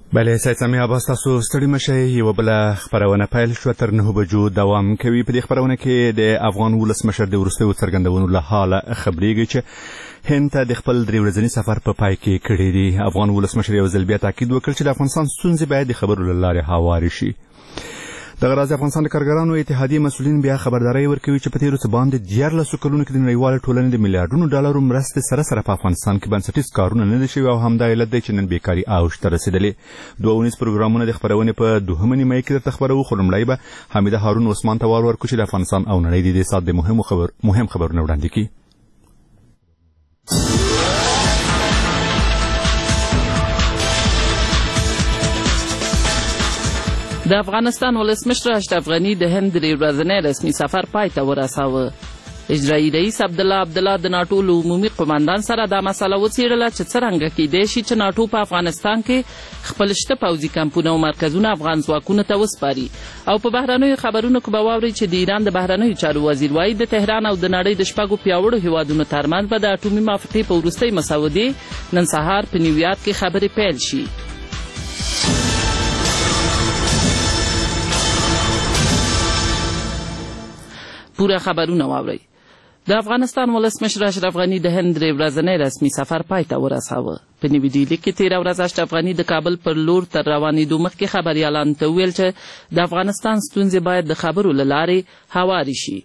بله سید سامي عباس تاسو ستړي مشئ. یوه بله خپرونه پیل شوه تر 9 بجو دوام کوي. په دې خپرونه کې د افغان ولسمشر د وروستیو څرګندونو له حاله خبرېږي چې هند ته د خپل 3 ورځني سفر په پای کې کړی دی. افغان ولسمشر یو ځل بیا تاکید وکړ چې د افغانستان ستونزې باید د خبرو له لارې هوارې شي. دغه راز افغانستان د کارګرانو اتحادیې مسؤلین بیا خبرداری ورکوي چې په تېرو څه باندې 14 کلونو کې د نړیوالې ټولنې د میلیارډونو ډالرو مرستې سره په افغانستان کې بنسټیز کارونه نه دي شوي او همدا علت دی چې نن بیکاري اوج ته رسېدلې. 2 اونیز پروګرامونه د خپرونې په 2 نیمایي کې درته خبروو، خو لومړی به حمیده هارون عثمان ته وار ورکړو چې د افغانستان او نړۍ د دې ساعت د مهم خبرونه وړاندې کړي. د افغانستان ولسمشر اشرف غني د هند 3 ورځنی رسمي سفر پای ته ورساوه. اجرایي رئیس عبدالله د ناټو له عمومي قماندان سره دا مسله وڅېړله چې څرنګه کیدای شي چې ناټو په افغانستان کې خپل شته پوځي کمپونه او مرکزونه افغان ځواکونو ته وسپاري. او په بهرنیو خبرونو کې به واورئ چې د ایران د بهرنیو چارو وزیر وایي د تهران او د نړۍ د 6 پیاوړو هیوادونو ترمنځ به د اټومي موافقې په وروستۍ مسودې نن سهار په نیویارک کې خبرې پیل شي. پوره خبرونه واورئ. د افغانستان ولسمشر اشرف غني د هند 3 ورځنی رسمي سفر پای ته ورساوه. په نوي ډیلي کې 13 ورځ اشرف غني د کابل پر لور تر روانېدو مخکې خبریالانو ته وویل چې د افغانستان ستونزې باید د خبرو له لارې هوارې شي.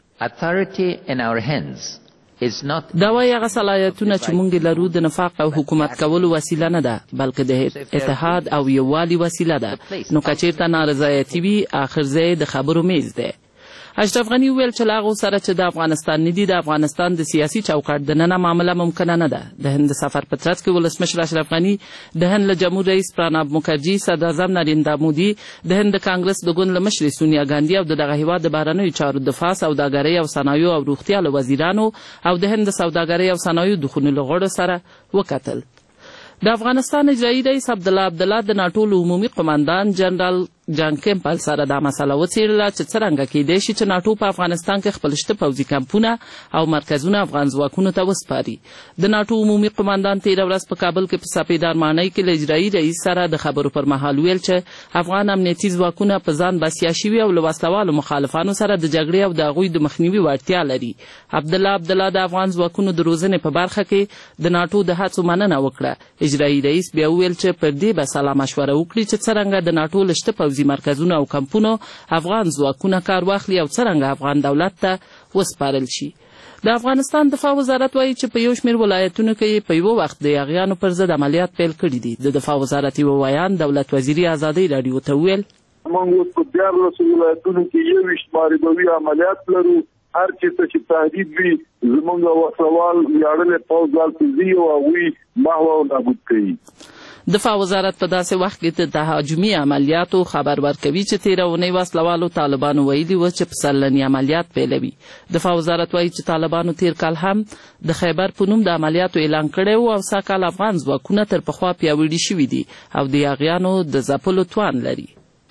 دا وایي هغه صلاحیتونه چې موږ لرو د نفاق او حکومت کولو وسیله نه ده، بلکې د اتحاد او یووالي وسیله ده. نو که چېرته نارضایتي وي اخر ځای د خبرو میز دی. اشرف غني وویل چې له هغو سره چې د افغانستان نه دي د افغانستان د سیاسي چوکاټ دننه معامله ممکنه نه ده. د هند سفر په ترڅ کې ولسمشر اشرف غني د هند له جمهور رئیس پراناب مکرجي، صدراعظم نریندرا مودي، د هند د کانګرس د ګوند له مشرې سونیا ګاندي او دغه هیواد د بهرنیو چارو دفاع، سوداګرۍ او صنایعو او روغتیا له وزیرانو او د هند د سوداګرۍ او صنایعو د خونو غړو سره وکتل. د افغانستان اجرایي رئیس عبدالله د ناټو له عمومي قماندان جنرال جان کیمپل سره دا مسله وڅېړله چې څرنګه کیدای شي چې ناټو په افغانستان کې خپل شته پوځي کمپونه او مرکزونه افغان ځواکونو ته وسپاري. د ناټو عمومي قماندان 13 ورځ په کابل کې په سپیدار ماڼۍ کې له اجرایي رئیس سره د خبرو پر مهال ویل چې افغان امنیتي ځواکونه په ځان بسیا شوي او له وسلوالو مخالفانو سره د جګړې او د هغوی د مخنیوي وړتیا لري. عبدالله د افغان ځواکونو د روزنې په برخه کې د ناټو د هڅو مننه وکړه. اجرایي رئیس بیا وویل چې پر دې به سلا مشوره وکړي چې څرنګه د ناټو له شته پوځي مرکزونو او کمپونو افغان ځواکونه کار واخلي او څرنګه افغان دولت ته وسپارل شي. د افغانستان دفاع وزارت وایي چې په یو شمېر ولایتونو کې په یوه وخت د یاغیانو پر ضد عملیات پیل کړي دي. د دفاع وزارت یوه ویان دولت وزیري ازادۍ راډیو ته وویل موږ اوس په 14 ولایتونو کې 21 معربوي عملیات لرو. هر چېرته چې تهدید وي زموږ وسلوال ویاړلی پوځ هلته ځي او هغوی محو او نابود کوي. دفاع وزارت په داسې وخت کې د تهاجمي عملیاتو خبر ورکوي چې تېره اونۍ وسلوالو طالبانو ویلي و چې پسرلني عملیات پیلوي. دفاع وزارت وایي چې طالبانو تېر کال هم د خیبر په نوم د عملیاتو اعلان کړی و او سږ کال افغان ځواکونه تر پخوا پیاوړي شوي دي او د یاغیانو د ځپلو توان لري.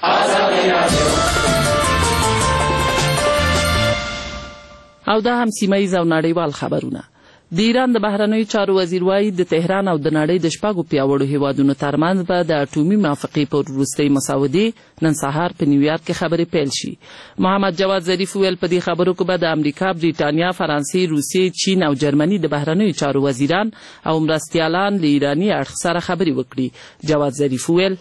او دا هم سیمه ییز او نړیوال خبرونه. د ایران د بهرنیو چارو وزیر وایي د تهران او د نړۍ د 6 پیاوړو هیوادونو ترمنځ به د اټومي موافقې پر وروستۍ مسودې نن سهار په نیویارک کې خبرې پیل شي. محمد جواد ظریف ویل په دې خبرو کې به د امریکا، بریټانیا، فرانسې، روسیې، چین او جرمني د بهرنیو چارو وزیران او مرستیالان له ایراني اړخ سره خبرې وکړي. جواد ظریف ویل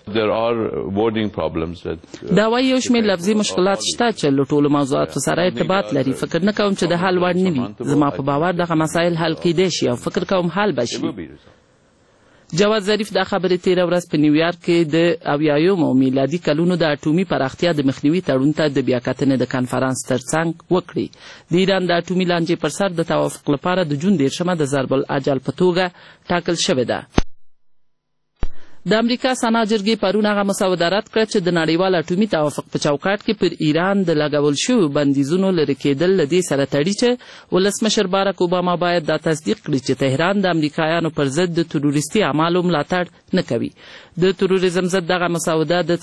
دا وایي یو شمېر لفظي مشکلات شته چې له ټولو موضوعاتو سره ارتباط لري. فکر نه کوم چې د حل وړ نه وي. زما په باور دغه مسایل حل کیدای شي او فکر کوم حل بشي. جواد ظریف دا خبرې 13 ورځ په نیویارک کې د 80 میلادي کلونو د اټومي پراختیا د مخنیوي تړون ته د بیاکتنې د کنفرانس ترڅنګ وکړي. د ایران د اټومي لانجې پر سر د توافق لپاره د جون 13 د ضرب الاجل په توګه ټاکل شوې ده. د امریکا سنا جرګې پرون هغه مسوده رد کړه چې د نړیوال اټومي توافق په چوکاټ کې پر ایران د لګول شویو بندیزونو لرې کېدل له دې سره تړي چې ولسمشر باراک اوباما باید دا تصدیق کړي چې تهران د امریکایانو پر ضد د تروریستي اعمالو ملاتړ نه کوي. د تروریزم ضد دغه مسوده د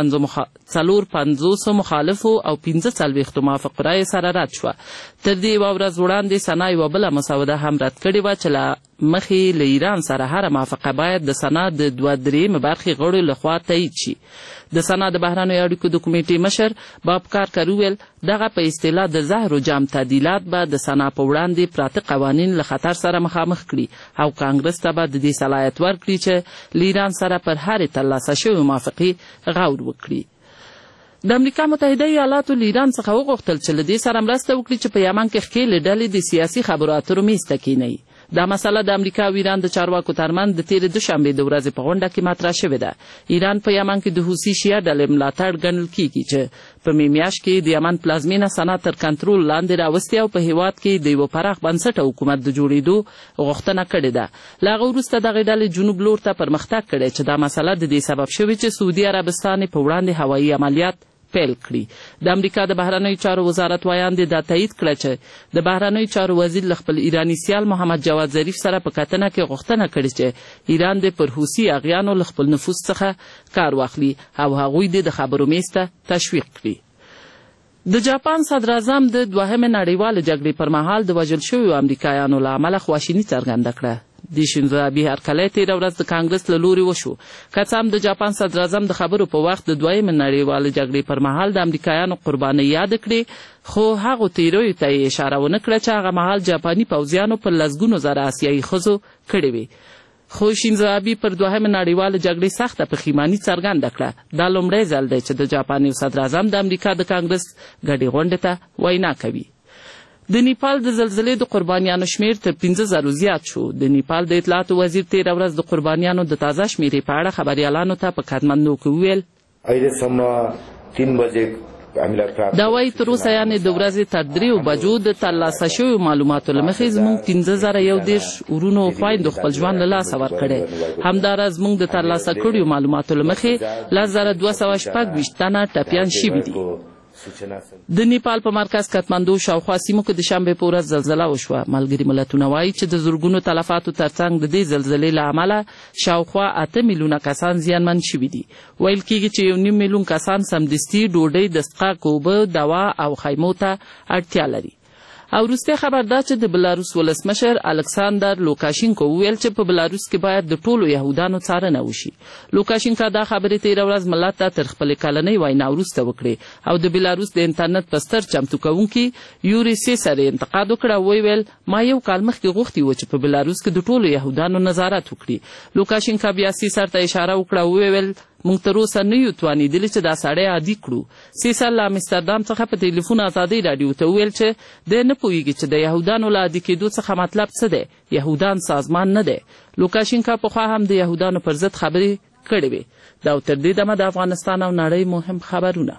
450 مخالفو او 45 موافق رایې سره رد شوه. تر دې یوه ورځ وړاندې سنا یوه بله مسوده هم رد کړې وه چې له مخې له ایران سره هره موافقه باید د سنا د 2/3 برخې غړو لخوا تایید شي. د سنا د بهرنیو اړیکو د کمیټې مشر بابکار کرویل دغه په اصطلاح د زهر و جام تعدیلات به د سنا په وړاندې پراته قوانین له خطر سره مخامخ کړي او کانګرس ته به د دې صلاحیت ورکړي چې له ایران سره پر هرې ترلاسه شوې موافقې غور وکړي. د امریکا متحده ایالاتو له ایران څخه وغوښتل چې له دې سره مرسته وکړي چې په یمن کې ښکېلې ډلې د سیاسي خبرو اترو میز ته کینوي. دا مسله د امریکا او ایران د چارواکو ترمنځ د تېرې دوشنبې د ورځې په غونډه کې مطرح شوې ده. ایران په یمن کې د حوثي شیعه ډلې ملاتړ ګڼل کیږي چې په مې میاشت کې د یمن پلازمینه سنا تر کنټرول لاندې راوستې او په هیواد کې د یوه پراخ بنسټه حکومت د جوړېدو غوښتنه کړې ده. له هغه وروسته دغې ډلې جنوب لور ته پرمختګ کړی چې دا مسله د دې سبب شوې چې سعودي عربستان په وړاندې هوایي عملیات پیل کړي. د امریکا د بهرنیو چارو وزارت ویاندې دا تایید کړه چې د بهرنیو چارو وزیر له خپل ایراني سیال محمد جواد ظریف سره په کتنه کې غوښتنه کړې چې ایران د پر حوثي اغیانو له خپل نفوذ څخه کار واخلي او هغوی د خبرو میز ته تشویق کړي. د جاپان صدر اعظم د دوهمې نړیوالې جګړې پر مهال د وژل شویو امریکایانو له امله خواشیني څرګنده کړه. د شینزو ابي هرکلی تېره ورځ د کانګرس له لوري وشو. که څه هم د جاپان صدر اعظم د خبرو په وخت د دویمې نړیوالې جګړې پر مهال د امریکایانو قربانۍ یاد کړې خو هغو تیریو ته یې اشاره ونه کړه چې هغه مهال جاپاني پوځیانو پر لسګونو زره اسیایي ښځو کړې وې. خو شینزو ابي پر دوهمې نړیواله جګړې سخته پښیماني څرګنده کړه. دا لومړی ځل دی چې د جاپان یو صدر اعظم د امریکا د کانګرس ګډې غونډې ته وینا کوي. د نیپال د زلزلې د قربانیانو شمیر تر 15,000 زیات شو. د نیپال د اطلاعاتو وزیر تېره ورځ د قربانیانو د تازه شمیرې په اړه خبریالانو ته په کاتماندو کې وویل دا وایي تر اوسه یعنې د ورځې تر 3 بجو د ترلاسه شویو معلوماتو له مخې زموږ 15,011 ورونو خویندو خپل ژوند له لاسه ورکړی. همداراز موږ د ترلاسه کړیو معلوماتو له مخې 10,226 تنه ټپیان شوي دي. د نیپال په مرکز کاتماندو شاوخوا سیمو کې د شنبې په ورځ زلزله وشوه. ملګري ملتونه وایي چې د زرګونو تلفاتو ترڅنګ د دې زلزلې له امله شاوخوا 8 میلیونه کسان زیانمن شوي دي. ویل کېږي چې 1.5 میلیون کسان سمدستي ډوډۍ، د څښاک اوبه، دوا او خیمو ته اړتیا لري. او وروستی خبر دا چې د بلاروس ولسمشر الکساندر لوکاشینکو وویل چې په بلاروس کې باید د ټولو یهودانو څارنه وشي. لوکاشینکا دا خبرې تېره ورځ ملت ته تر خپلې کلنۍ وینا وروسته وکړې او د بلاروس د انټرنټ په ستر چمتو کوونکي یوري سیسر یې انتقاد وکړ او ویل ما یو کال مخکې غوښتي و چې په بلاروس کې د ټولو یهودانو نظارت وکړي. لوکاشینکا بیا سیسر ته اشاره وکړه او ویل موږ تر اوسه نه یو توانېدلي چې دا سړی عادي کړو. سیسر له امستردام څخه په ټلیفون ازادۍ راډیو ته وویل چې دی نه پوهېږي چې د یهودانو له عادي کېدو څخه مطلب څه دی. یهودان سازمان نه دی. لوکاشینکا پخوا هم د یهودانو پر ضد خبرې کړې وې. دا او تر دې دمه د افغانستان او نړۍ مهم خبرونه.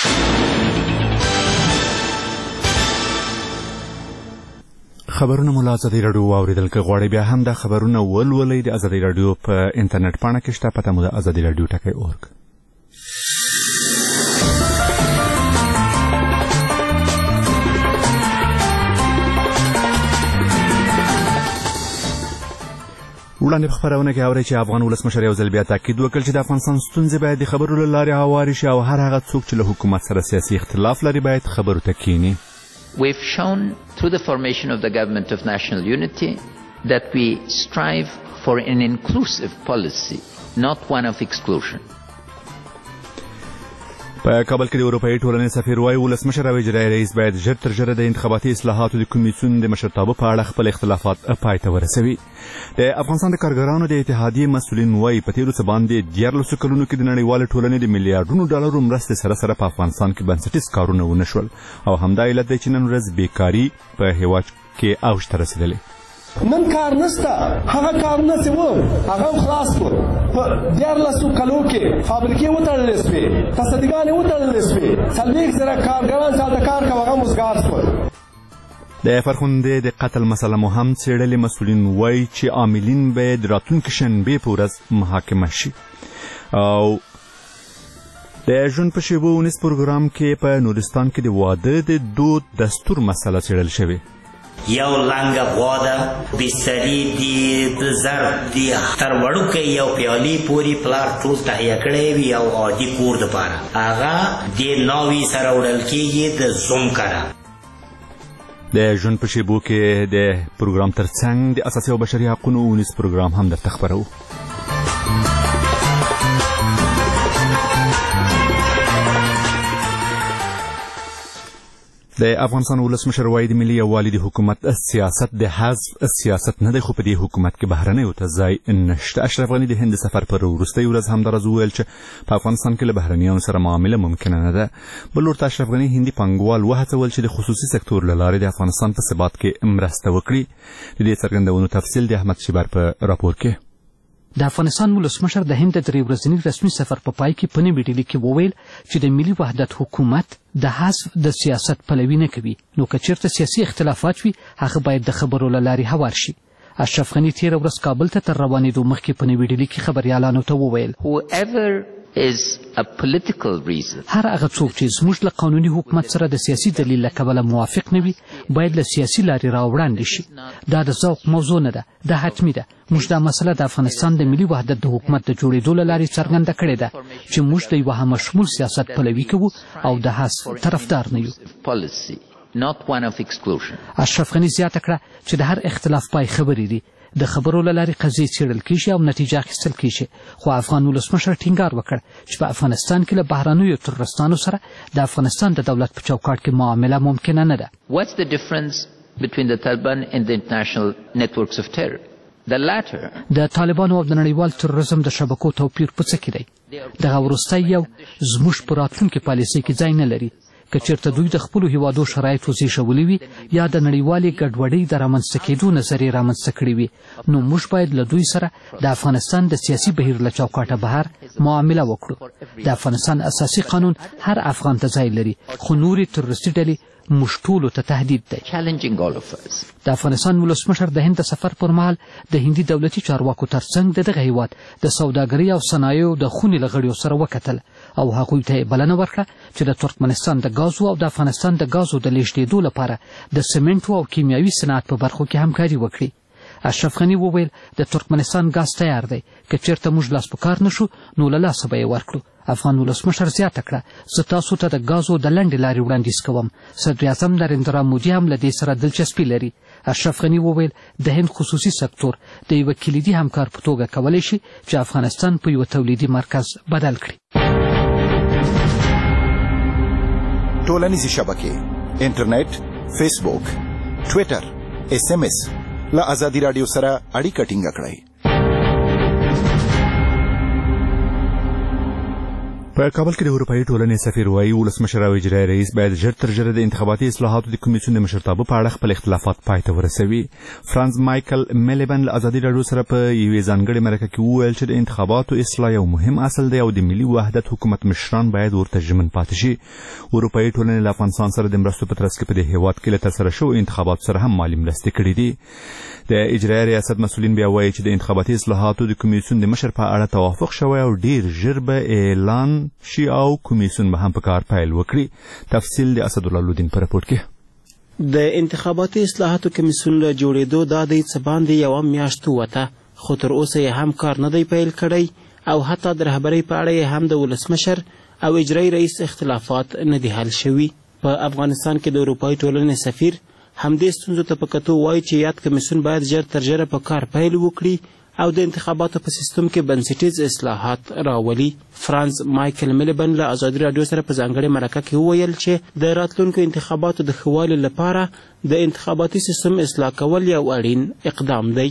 خبرونه مو له ازادۍ راډیو واورېدل. که غواړئ بیا هم دا خبرونه ولولئ د ازادۍ راډیو په انټرنیټ پاڼه کې شته. پته مو د ازادۍ راډیو .org. وړاندې په خپرونه کې اورئ چې افغان ولسمشر یو ځل بیا تاکید وکړ چې د افغانستان ستونزې باید د خبرو له لارې هوارې شي او هر هغه څوک چې له حکومت سره سیاسي اختلاف لري باید خبرو ته کښیني. We've shown through the formation of the Government of National Unity that we strive for an inclusive policy, not one of exclusion. په کابل کې د اروپایي ټولنې سفیر وایي ولسمشر او اجرایي رئیس باید ژر تر ژره د انتخاباتي اصلاحاتو د کمیسیون د مشرتابه په اړه خپل اختلافات پای ته ورسوي. د افغانستان د کارګرانو د اتحادیې مسؤلین وایي په تېرو څه باندې 14 کلونو کې د نړیوالې ټولنې د میلیارډونو ډالرو مرستې سره سره په افغانستان کې بنسټیز کارونه ونه شول او همدا علت دی چې نن ورځ بیکاري په هېواد کې اوج ته رسېدلې. نن کار نشته، هغه کارونه چې وو هغه خلاص کړ. په 14 کلو کې فابریکې وتړلې شوې، تصدیقانې وتړلې شوې، 40,000 کارګران چې هلته کار کوي هغه مزګار شول. د فرخندې د قتل مسله مو هم څېړلې. مسؤلین وایي چې عاملین باید راتلونکې شنبې په ورځ محاکمه شي. او د ژوند په شیبو ونیس پروګرام کې په نورستان کې د واده د دود دستور مسله څېړل شوې. یو لنګه غوا ده، بستري دي، د ظرف دي، تر وړوکی یو پیالې پورې پلار ټول تهیه کړی وي او عادي کور دپاره هغه د ناوې سره وړل کېږي د زوم کره. د ژوند په شیبو کې د پروګرام ترڅنګ د اساسي او بشري حقوقو ونیس پروګرام هم درته خبرو. د افغانستان ولسمشر وایي د ملي یووالي د حکومت سیاست د حزب سیاست نه دی، خو په دې حکومت کې بهرنیو ته ځای نشته. اشرف غني د هند سفر پر وروستۍ ورځ همداراز وویل چې په افغانستان کې له بهرنیانو سره معامله ممکنه نه ده. بل ورته اشرف غني هندي پانګوال وهڅول چې د خصوصي سکتور له لارې د افغانستان په ثبات کې مرسته وکړي. د دې څرګندونو تفصیل د احمد شیبر په راپور کې. د افغانستان ولسمشر د هند د 3 ورځني رسمي سفر په پای کې په نوې ډیلي کې وویل چې د ملي وحدت حکومت د حزب د سیاست پلوي نه کوي، نو که چېرته سیاسي اختلافات وي هغه باید د خبرو له لارې هوار شي. اشرف غني تېره ورځ کابل ته تر روانېدو مخکې په نوې ډیلي کې خبریالانو ته وویل هر هغه څوک چې زموږ له قانوني حکومت سره د سیاسي دلیل له کبله موافق نه وي باید له سیاسي لارې راوړاندې شي. دا د ذوق موضوع نه ده، دا حتمي ده. موږ دا مسله د افغانستان د ملي وحدت د حکومت د جوړېدو له لارې څرګنده کړې ده چې موږ د یوه همشمول سیاست پلوي کوو او د حزب طرفدار نه یو. اشرف غني زیاته کړه چې د هر اختلاف پای خبرې دي، د خبرو له لارې قضیې څېړل کېږي او نتیجه اخیستل کېږي. خو افغان ولسمشر ټینګار وکړ چې په افغانستان کې له بهرنیو ترورستانو سره د افغانستان د دولت په چوکاټ کې معامله ممکنه نه ده. What's the difference between the Taliban and the international networks of terror? The latter د طالبانو او د نړیوال تروریزم د شبکو توپیر په څه کې دی؟ دغه وروستی یو زموږ په راتلونکي پالیسۍ کې ځای نه لري. که چېرته دوی د خپلو هیوادو شرایط وزېږولي وي یا د نړیوالې ګډوډۍ د رامنځته کېدو نظریې رامنځته کړې وي، نو موږ باید له دوی سره د افغانستان د سیاسي بهیر له چوکاټه بهر معامله وکړو. د افغانستان اساسي قانون هر افغان ته ځای لري، خو نورې تروریستي ډلې موږ ټولو ته تهدید دی. د افغانستان ولسمشر د هند سفر پر مهال د هندي دولتي چارواکو ترڅنګ د دغه هیواد د سوداګرۍ او صنایعو د خونې له غړیو سره وکتل او هغوی ته یې بلنه ورکړه چې د ترکمنستان د ګازو او د افغانستان د ګازو د لیږدېدو لپاره د سمنټو او کیمیاوي صنعت په برخو کې همکاري وکړي. اشرف غني وویل د ترکمنستان ګاز تیار دی، که چېرته موږ لاس په کار نشو نو له لاسه به یې ورکړو. افغان ولسمشر زیاته کړه زه تاسو ته د ګازو د لنډې لارې وړاندیز کوم. صدراعظم نریندرا مودي هم له دې سره دلچسپي لري. اشرف غني وویل د هند خصوصي سکتور د یوه کلیدي همکار په توګه کولی شي چې افغانستان په یوه تولیدي مرکز بدل کړي. ټولنیزې شبکې، انټرنیټ، فیسبوک، ټویټر، SMS له ازادي راډیو سره اړیکه ټینګه کړئ. په کابل کې د اروپایي ټولنې سفیر وایي ولسمشر او اجرایي رئیس باید ژر تر ژره د انتخاباتي اصلاحاتو د کمیسیون د مشرتابه په اړه خپل اختلافات پای ته ورسوي. فرانس مایکل میلیبن له ازادي راډیو سره په یوې ځانګړې مرکه کې وویل چې د انتخاباتو اصلاح یو مهم اصل دی او د ملي وحدت حکومت مشران باید ورته ژمن پاتې شي. اروپایي ټولنې له افغانستان سره د مرستو په ترڅ کې په دې هیواد کې له ترسره شویو انتخاباتو سره هم مالي مرستې کړي دي. د اجرایي ریاست مسؤلین بیا وایي چې د انتخاباتي اصلاحاتو د کمیسیون د مشر په اړه توافق شوی او ډیر ژر به اعلان شي او کمیسیون به هم په کار پیل وکړي. تفصیل د اسدالله لودین په راپور کې. د انتخاباتي اصلاحاتو کمیسیون له جوړېدو دا د څه باندې یوه میاشت ووته، خو تر اوسه یې هم کار نه دی پیل کړی او حتی د رهبرۍ په اړه یې هم د ولسمشر او اجرایي رئیس اختلافات نه دي حل شوي. په افغانستان کې د اروپایي ټولنې سفیر همدې ستونزو ته په کتو وایي چې یاد کمیسیون باید ژر تر ژره په کار پیل وکړي او د انتخاباتو په سیستم کې بنسټیز اصلاحات راولي. فرانس مایکل میلیبن له ازادي راډیو سره په ځانګړې مرکه کې وویل چې د راتلونکو انتخاباتو د ښه والي لپاره د انتخاباتي سیستم اصلاح کول یو اړین اقدام دی.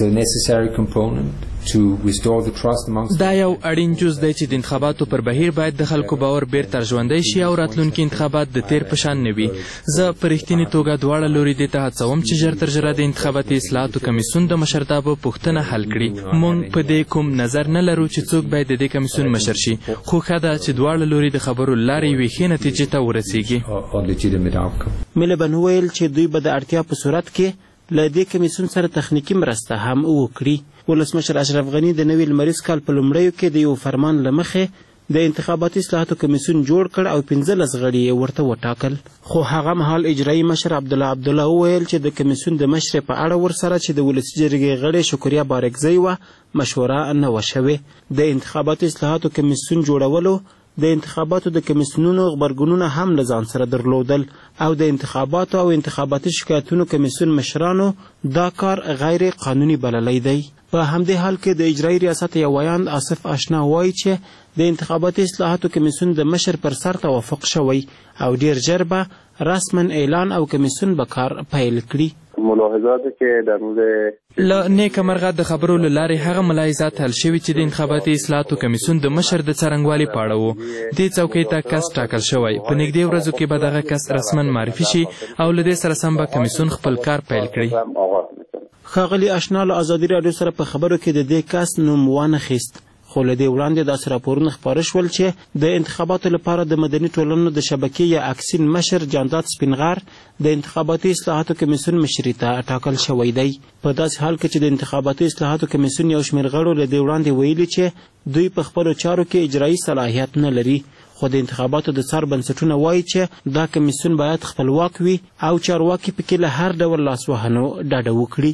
دا یو اړین جز دی چې د انتخاباتو پر بهیر باید د خلکو باور بیرته ژوندی شي او راتلونکي انتخابات د تیر په شان نه وي. زه په رښتینې توګه دواړه لوري دې ته هڅوم چې ژر تر ژره د انتخاباتي اصلاحاتو کمیسیون د مشرتابه پوښتنه حل کړي. موږ په دې کوم نظر نه لرو چې څوک باید د دې کمیسیون مشر شي، خو ښه ده چې دواړه لوري د خبرو له لارې یوې ښې نتیجې ته ورسیږي. میلیبن وویل چې دوی به د اړتیا په صورت کې له دې کمیسیون سره تخنیکي مرسته هم وکړي. ولسمشر اشرف غني د نوي لمریز کال په لومړیو کې د یو فرمان له مخې د انتخاباتي اصلاحاتو کمیسیون جوړ کړ او 15 غړي یې ورته وټاکل. خو هغه مهال اجرایي مشر عبدالله وویل چې د کمیسیون د مشرۍ په اړه ورسره چې د ولسي جرګې غړې شکریا بارکزی وه مشوره نه وه شوې. د انتخاباتي اصلاحاتو کمیسیون جوړولو د انتخاباتو د کمیسیونونو غبرګونونه هم له ځان سره درلودل او د انتخاباتو او انتخاباتي شکایتونو کمیسیون مشرانو دا کار غیر قانوني بللی دی. په همدې حال کې د اجرایي ریاست یو ویاند آصف آشنا وایي چې د انتخاباتي اصلاحاتو کمیسیون د مشر پر سر توافق شوی او ډیر ژر به رسما اعلان او کمیسیون به کار پیل کړي. ملاحظاتی که در مورد له نیکه مرغه د خبرو له لارې هغه ملاحظات حل شوي چې د انتخاباتي اصلاحاتو کمیسیون د مشر د څرنګوالي په اړه وو. دې څوکۍ ته کس ټاکل شوی. په نږدې ورځو کې به دغه کس رسما معرفي شي او له دې سره سم به کمیسیون خپل کار پیل کړي. ښاغلي آشنا له ازادي راډیو سره په خبرو کې د دې کس نوم وانخیست، خو له دې وړاندې داسې راپورونه خپاره شول چې د انتخاباتو لپاره د مدني ټولنو د شبکې یا اکسین مشر جانداد سپینغر د انتخاباتي اصلاحاتو کمیسیون مشري ته ټاکل شوی دی. په داسې حال کې چې د انتخاباتي اصلاحاتو کمیسیون یو شمېر غړو له دې وړاندې ویلي چې دوی په خپلو چارو کې اجرایي صلاحیت نه لري، خو د انتخاباتو د څار بنسټونه وایي چې دا کمیسیون باید خپلواک وي او چارواکي پکې له هر ډول لاسوهنو ډډه وکړي.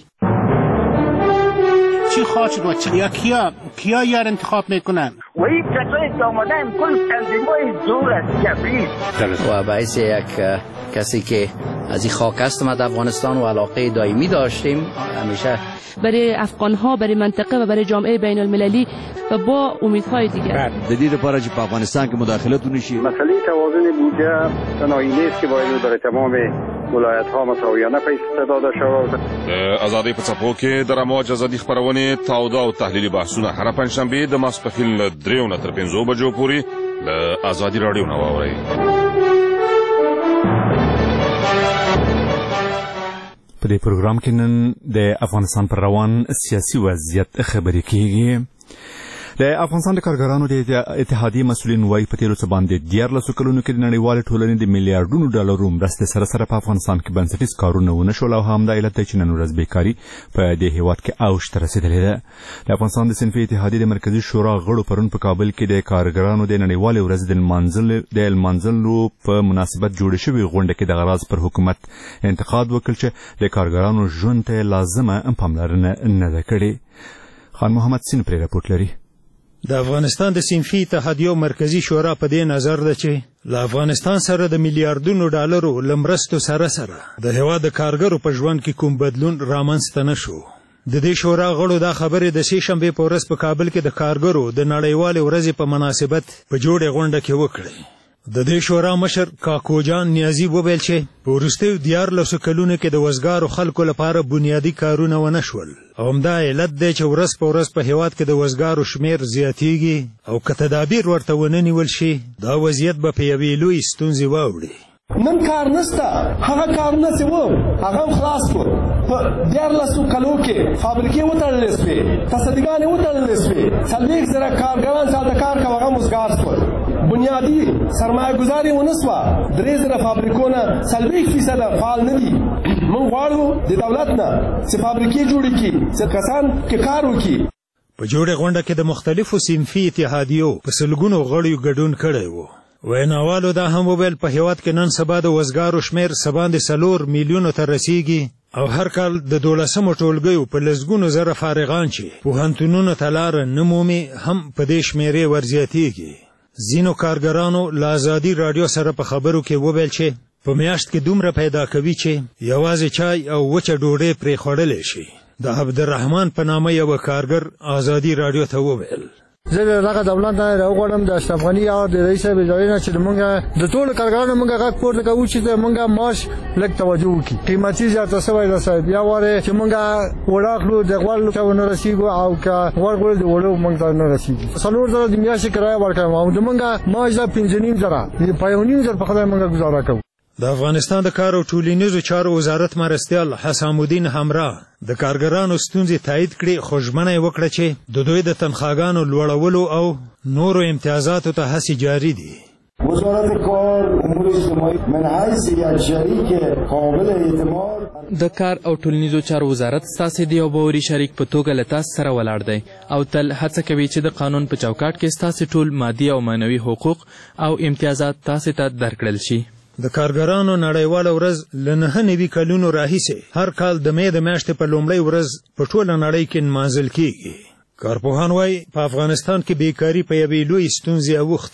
چی خواهد و کیا یار انتخاب میکنن و این کسایی که آمدن کل تنظیم‌های زور است جبری و باعث یک کسی که از این خاک هستم از افغانستان و علاقه دائمی داشتیم همیشه برای افغان‌ها، برای منطقه و برای جامعه بین المللی و با امیدهای دیگر. د دې لپاره چې په افغانستان کې مداخلت ونشي. مسئله توازن بودجه تنهایی نیست که باید برای تمام ولایت‌ها مساویانه پیش داده شود. آزادی په څپو کې د رموج ازادي خپرونې تاوده او تحلیلي بحثونه هر پنځشنبه د ماسپښین له 3 نه تر 5 بجو پورې له آزادي راډیو نه واورئ. په دې پروګرام کې نن د افغانستان پر روان سیاسي وضعیت خبرې کیږي. د افغانستان د کارګرانو د اتحادیې مسؤلین وایي په تیرو څه باندې 14 کلونو کې د نړیوالې ټولنې د میلیارډونو ډالرو مرستې سره سره په افغانستان کې بنسټیز کارونه ونه شول او همدا علت دی چې نن ورځ بیکاري په دې هیواد کې اوج ته رسېدلې ده. د افغانستان د صنفي اتحادیې د مرکزي شورا غړو پرون په کابل کې د کارګرانو د نړیوالې ورځې د لمانځلو په مناسبت جوړې شوې غونډه کې د غراض پر حکومت انتقاد وکړ چې د کارګرانو ژوند ته لازمه پاملرنه نه ده کړې. خان محمد سین پرې راپورټ لري. د افغانستان د صنفي اتحادیو مرکزی شورا په دې نظر ده چې له افغانستان سره د میلیارډونو ډالرو لمرستو سره د هیواد د کارګرو په ژوند کې کوم بدلون رامنځته نه شو. د دې شورا غړو دا خبرې د سې شنبې په ورځ په کابل کې د کارګرو د نړیوالې ورځې په مناسبت په جوړې غونډه کې وکړې. د دې شورا مشر کاکوجان نیازي وویل چې په وروستیو 14 کلونو کې د وزګارو خلکو لپاره بنیادی کارونه ونه شول او همدا علت دی چې ورځ په ورځ په هیواد کې د وزګارو شمیر زیاتیږي او که تدابیر ورته ونه نیول شي دا وضعیت به په یوې لویې ستونزې واوړي. نن کار نشته، هغه کارونه چې وو هغه خلاص کړ. په 14 کلو کې فابریکې وتړلې شوې، تصدیقانې وتړلې شوې، 40,000 کارګران چې د کار کوي هغه مزګار شول. بنیادی سرمایه گذاری ونه شوه. 3,000 فابریکونه 40% فعال نه دي. موږ غواړو د دولت نه چې فابریکې جوړې کړي چې کسان کې کار وکړي. په جوړې غونډه کې د مختلفو صنفي اتحادیو په سلګونو غړیو ګډون کړی و. ویناوالو دا هم وویل په هیواد کې نن سبا د وزګارو شمیر سباندې 4 میلیونو ته رسیږي او هر کال د 12مو ټولګیو په لسګونو زره فارغان چې پوهنتونونو ته لاره نه مومي هم په دې شمیرې ورزیاتیږي. ځینو کارګرانو له ازادي راډیو سره په خبرو کې وویل چې په میاشت کې دومره پیدا کوي چې یوازې چای او وچه ډوډۍ پرې خوړلی شي. د عبدالرحمن په نامه یو کارګر ازادي راډیو ته وویل زه دغه دولت نه راغواړم د اشرف غني او د رئیس صاحب اجازه نه چې موږ د ټول کارګرانو موږ غږ پورته کوو چې موږ معاش لږ توجه وکړي. قیمتي زیاته شوی ده صاحب، یا واره چې موږ وړاخلو د غوړ ته نه رسیږو او که غوړ د وړو موږ ته نه رسیږي. 4,000 د میاشتې کرایه ورکوم او موږ معاش د 5,500 په 1,500 په خدای موږ گزاره کوو. د افغانستان د کار او ټولنیزو چارو وزارت مرستیال حسام الدین همراه د کارګرانو ستونزې تایید کړې، خو ژمنه یې وکړه چې د دوی د تنخواګانو لوړولو او نورو امتیازاتو ته هڅې جاري دي. وزارت کار امور اجتماعي من حیث یک شریک قابل اعتماد د کار او ټولنیزو چارو وزارت ستاسې د یو باوري شریک په توګه له تاسو سره ولاړ دی او تل هڅه کوي چې د قانون په چوکاټ کې ستاسې ټول مادي او معنوي حقوق او امتیازات تاسې ته درکړل شي. د کارګرانو نړیواله ورځ له 9 کلونو راهیسې هر کال د مې د میاشتې په لومړۍ ورځ په ټوله نړۍ کې نمانځل کیږي. کارپوهان وایي په افغانستان کې بیکاري په یوې لویې ستونزې اوښتې.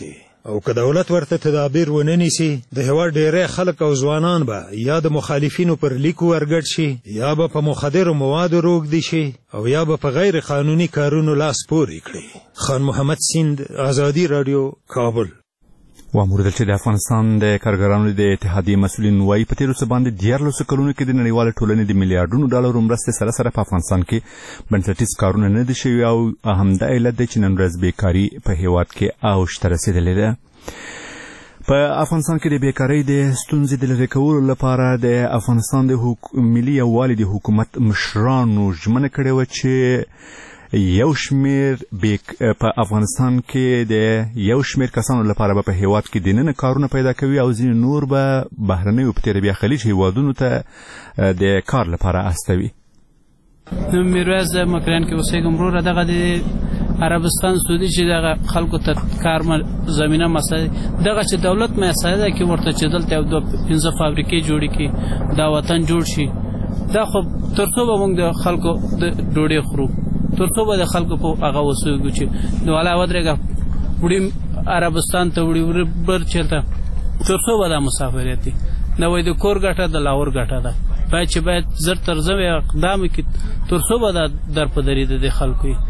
او که دولت ورته تدابیر ونه نیسي د هېواد ډېری خلک او ځوانان به یا د مخالفینو پر لیکو ورګډ شي یا به په مخدرو موادو روږدي شي او یا به په غیر قانوني کارونو لاس پورې کړي. خان محمد سیند، آزادي راډیو، کابل. واموردل چې د افغانستان د کارګرانو د اتحادیې مسؤلین وایي په تېرو څه باندې 14 کلونو کې د نړیوالې ټولنې د میلیارډونو ډالرو مرستې سره سره په افغانستان کې بنسټیز کارونه نه دي شوي او همدا علت دی چې نن ورځ بیکاري په هېواد کې اوج ته رسېدلې ده. په افغانستان کې د بیکارۍ د ستونزې د لرې کولو لپاره د افغانستان د ملي یووالي د حکومت مشرانو ژمنه کړې وه چې یو شمیر په افغانستان کې د یو شمیر کسانو لپاره به په هیواد کې دننه کارونه پیدا کوي او ځینې نور به بهرنیو په تېره بیا خلیج هیوادونو ته د کار لپاره استوي. میرویس د مکران کې اوسېږم وروره دغه د عربستان سعودي چې دغه خلکو ته کار زمینه مسله دغه چې دولت مسله ده کې ورته چې دلته یو 15 فابریکې جوړې کړي دا وطن جوړ شي دا خو تر څو به موږ د خلکو د ډوډۍ خورو تر څو به د خلکو په هغه وسوږو چې نو والا ودرېږه وړي عربستان ته وړي بر چېرته تر څو به دا مسافریت دي نه وایي د کور ګټه د لاهور ګټه ده باید چې باید زر تر زر اقدام وکړي تر څو به دا در په دري د خلکو وي.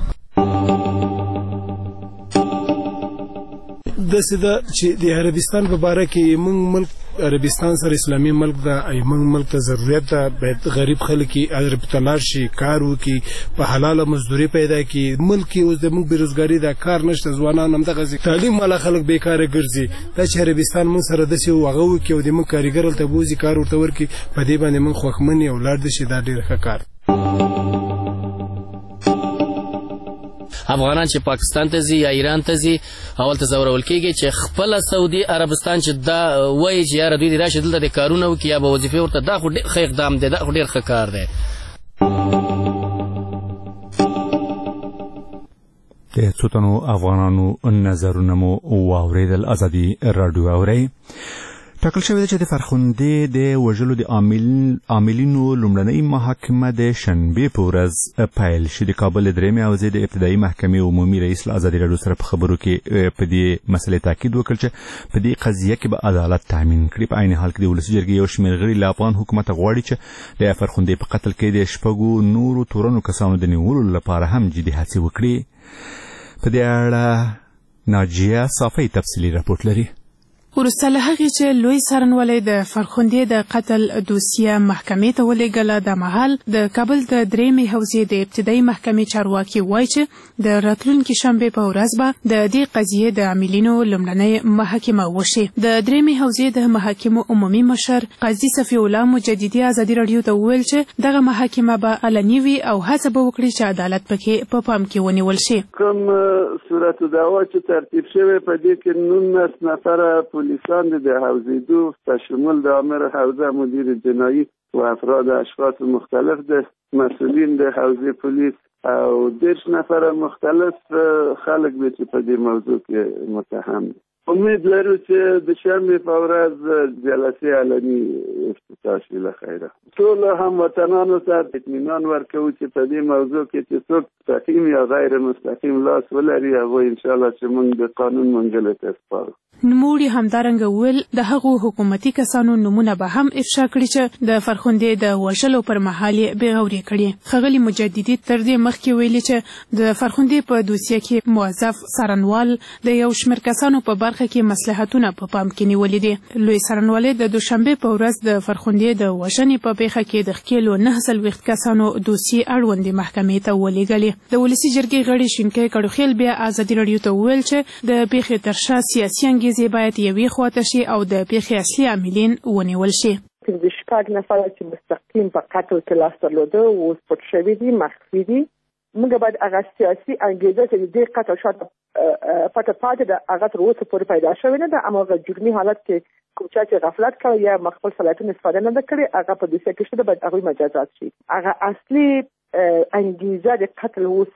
داسې ده چې د عربستان په باره کې موږ ملک عربستان سره اسلامي ملک ده موږ ملک ته ضرورت ده باید غریب خلک عرب ته لاړ شي کار وکړي په حلاله مزدوري پیدا کړي. ملک کې اوس زموږ بېروزګاري ده کار نشته ځوانان همدغسې تعلیم والا خلک بیکاره ګرځي دا چې عربستان موږ سره داسې هغه وکړي او د موږ کارګر هلته بوځي کار ورته ورکړي په دې باندې موږ خوښمن یو لاړ دي چې دا ډېر ښه کار. افغانان چې پاکستان ته ځي یا ایران ته ځي اول ته ځورول کېږي چې خپله سعودي عربستان چې دا وایي چې یاره دوی دې راشي دلته د کارونه وکړي یا به وظیفې ورته دا خو ډېر ښه اقدام دی دا خو ډېر ښه کار دی. د څو تنو افغانانو نظرونه مو واورېدل. ازادي راډیو اورئ. ټاکل شوې ده چې د فرخندې د وژلو د عاملینو لومړنۍ محاکمه د شنبې په ورځ پیل شي. د کابل درېیمې حوزې د ابتدایي محکمې عمومي رئیس له ازادي راډیو سره په خبرو کې په دې مسلې تاکید وکړ چې په دې قضیه کې به عدالت تامین کړي. په عین حال کې د ولسي جرګې یو شمېر غړي له افغان حکومت غواړي چې د فرخندې په قتل کې د 6 نورو تورنو کسانو د نیولو لپاره هم جدي هڅې وکړي. په دې اړه ناجیه صافی تفصیلي راپورټ لري. وروسته له هغې چې لوی څارنوالۍ د فرخندې د قتل دوسیه محکمې ته ولېږله د مهال د کابل د درېیمې حوزې د ابتدایي محکمې چارواکي وایي چې د راتلونکي شنبې په ورځ به د دې قضیې د عاملینو لومړنۍ محاکمه وشي. د درېیمې حوزې د محاکمو عمومي مشر قاضي صفي الله مجددي ازادي راډیو ته وویل چې دغه محاکمه به علني وي او هڅه به وکړي چې عدالت پکې په پام کې ونیول شي. کوم صورت دعوا چې ترتیب شوی په دې کې 19 نفره پولیسان د حوزې دو تشمل د امر حوزه مدیر جنایی و افراد اشخاص مختلف د مسئولین د حوزې پولیس او 10 نفر مختلف خلک به چې په دې موضوع کې متهم دي. امید لرو چې د شنبې په ورځ جلسې علني افتتاح شي له خیره. ټول هموطنانو ته اطمینان ورکوو چې په دې موضوع کې چې څوک مستقیم یا غیر مستقیم لاس ولري هغوی انشاءالله چې موږ د قانون منګلو ته سپارو. نوموړي همدارنګه وویل د هغو حکومتي کسانو نومونه به هم افشا کړي چې د فرخندې د وژلو پر مهال یې بېغوري کړي. ښاغلي مجددي تر دې مخکې ویلي چې د فرخندې په دوسیه کې موظف څارنوال د یو شمېر کسانو په برخه کې مصلحتونه په پام کې نیولي دي. لوی څارنوالۍ د دوشنبې په ورځ د فرخندې د وژنې په پیښه کې د ښکېلو 9 کسانو دوسیې اړوندې محکمې ته ولېږلې. د ولسي جرګې غړي شینکۍ کړوخیل بیا ازادي راډیو ته وویل چې د پیښې تر شا سیاسي انګیزې باید یوې خواته شي او د پیښې اصلي عاملین ونیول شي. د 6 نفره چې مستقیم په قتل کې لاس درلوده اوس پټ شوي دي مخفي دي. موږ باید هغه سیاسي انګیزه چې د دې قتل شاته پټه پاتې ده هغه تر اوسه پورې پیدا شوې نه ده. هماغه جرمي حالت کې کوم چا چې غفلت کړی یا خپل صلاحیتونه استفاده نه ده کړې هغه په دوسیه کې شته باید هغوی مجازات شي. هغه اصلي انګیزه د قتل اوس هم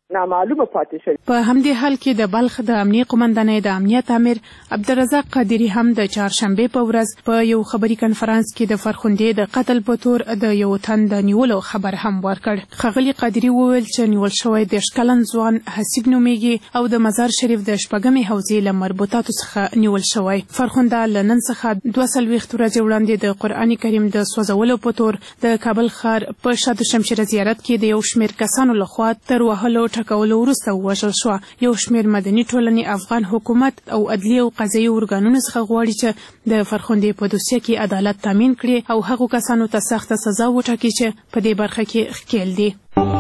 نامعلومه پاتې شوی. په همدې حال کې د بلخ د امنیه قومندانۍ د امنیت امیر عبدالرزاق قادری هم د چهارشنبې په ورځ په یو خبري کنفرانس کې د فرخندې د قتل په تور د یو تن د نیولو خبر هم ورکړ. ښاغلي قادری وویل چې نیول شوی 10 کلن ځوان حسیب نومیږي او د مزار شریف د شپږمې حوزې له مربوطاتو څخه نیول شوی. فرخنده له نن څخه 2 ورځې وړاندې د قرآن کریم د سوځولو په تور د کابل ښار په شاه شمشېره زیارت کې د یو شمېر کسانو لخوا تر وهلو ټکولو وروسته ووژل شوه. یو شمېر مدني ټولنې افغان حکومت او عدلي او قضایي ارګانونو څخه غواړي چې د فرخندې په دوسیه کې عدالت تامین کړي او هغو کسانو ته سخته سزا وټاکي چې په دې برخه کې ښکېل دي.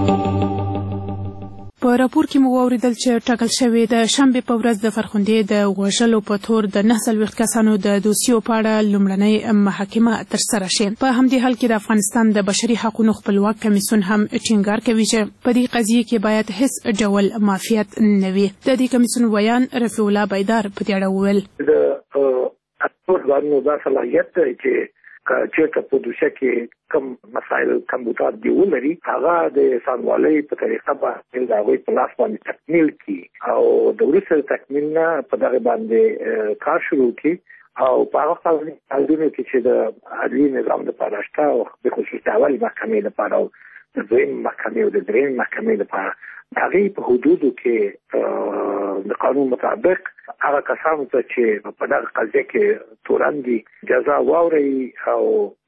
په راپور کې مو واوریدل چې ټاکل شوی د شنبې په ورځ د فرخندې د وژلو په تور د 49 کسانو د دوسیو په اړه لومړنۍ محاکمه ترسره شي. په همدې حال کې د افغانستان د بشري حقوقو خپلواک کمیسیون هم ټینګار کوي چې په دې قضیه کې باید هیڅ ډول معافیت نه وي. د دې کمیسیون ویان رفیع الله بیدار په دې اړه وویل د اټور باندې دا صلاحیت دی چې چېرته په دوسیه کې کم مسایل کم بوتات دی ولري هغه د سانوالۍ په طریقه باندې د هغوی په لاس باندې تکمیل کړي او د وروسته تکمیل نه په دغه باندې کار شروع کړي او په هغه قانونو کې چې د عدلي نظام لپاره شته او په خصوص د اولي محکمې لپاره او د دویم محکمې او د درېیم محکمې لپاره د هغې په حدودو کې د قانون مطابق هغه کسانو ته چې په دغه قضیه کې تورن دي جزا واوري او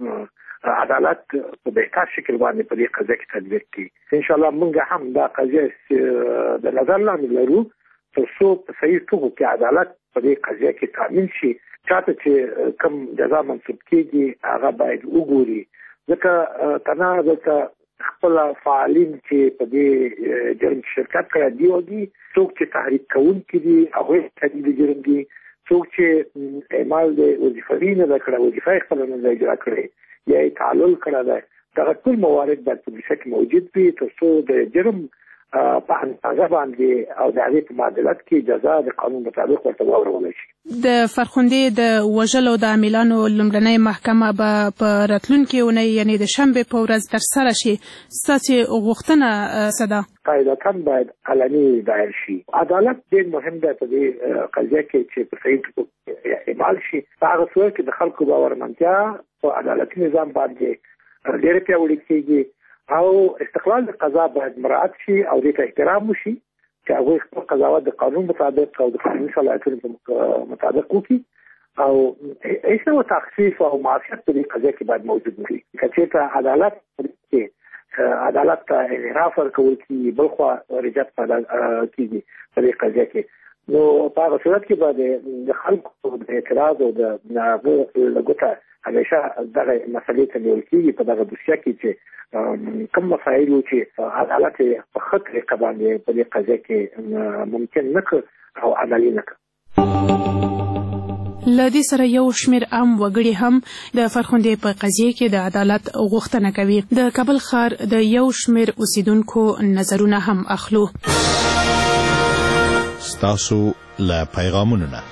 عدالت په بهتر شکل باندې په دې قضیه کې تطبیق کړي. انشاءالله موږ هم دا قضیه د نظر لاندې لرو تر څو په صحیح توګه کې عدالت په دې قضیه کې تامین شي. چاته چې کم جزا منصوب کېږي هغه باید وګوري ځکه تنه دلته خپل فعالین چې په دې جرم شرکت کوي دي څوک چې تحریک کوونکي دي هغوی تدید جرم دي څوک چې اعمال د وظیفوي نه ده کړی وظیفه خپله نه ده اجرا کړې یا یې تعلل کړی دی دغه ټول موارد باید په دوسیه کې موجود وي تر څو د جرم په اندازه باندې او د هغې په معادلت کې جزا د قانون مطابق ورته واورولی شي. د فرخندې د وژلو د عاملانو لومړنۍ محکمه به په راتلونکې اونۍ یعنې د شنبې په ورځ ترسره شي. ستاسې غوښتنه څه ده؟ قاعدتاً باید علني دایر شي. عدالت ډېر مهم دی په دې قضیه کې چې په صحیح توګه اعمال شي. په هغه صورت کې د خلکو باورمنتیا په عدالتي نظام باندې ډېره پیاوړې کېږي او استقلال د قضا باید مراعات شي او دې ته احترام وشي چې هغوی خپل قضاوت د قانون مطابق او د قانوني صلاحیتونو مطابق وکړي او هیڅ ډول تخفیف او معافیت په دې قضیه کې باید موجود نه وي. که چېرته عدالت کې عدالت ته انحراف ورکول کېږي بل خوا رجعت کېږي په دې قضیه کې نو په هغه صورت کې به د خلکو د اعتراض او د هغه له ګوته همیشه دغه مسلې ته نیول کېږي په دغه دوسیه کې چې کوم مسایل چې عدالت په ښه طریقه باندې په دې قضیه کې ممکن نه کړ او عملي نه کړ. له دې سره یو شمېر عام وګړي هم د فرخندې په قضیه کې د عدالت غوښتنه کوي. د کابل ښار د یو شمېر اوسیدونکو نظرونه هم اخلو. ستاسو له پیغامونو نه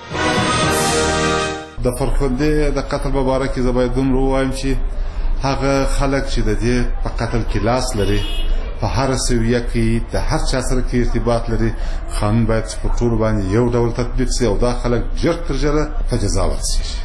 د فرخندې د قتل په باره کې زه باید دومره ووایم چې هغه خلک چې د دې په قتل کې لاس لري په هر سویه کې د هر چا سره کې ارتباط لري قانون باید په ټولو باندې یو ډول تطبیق شي او دا خلک ژر تر ژره په جزا ورسیږي.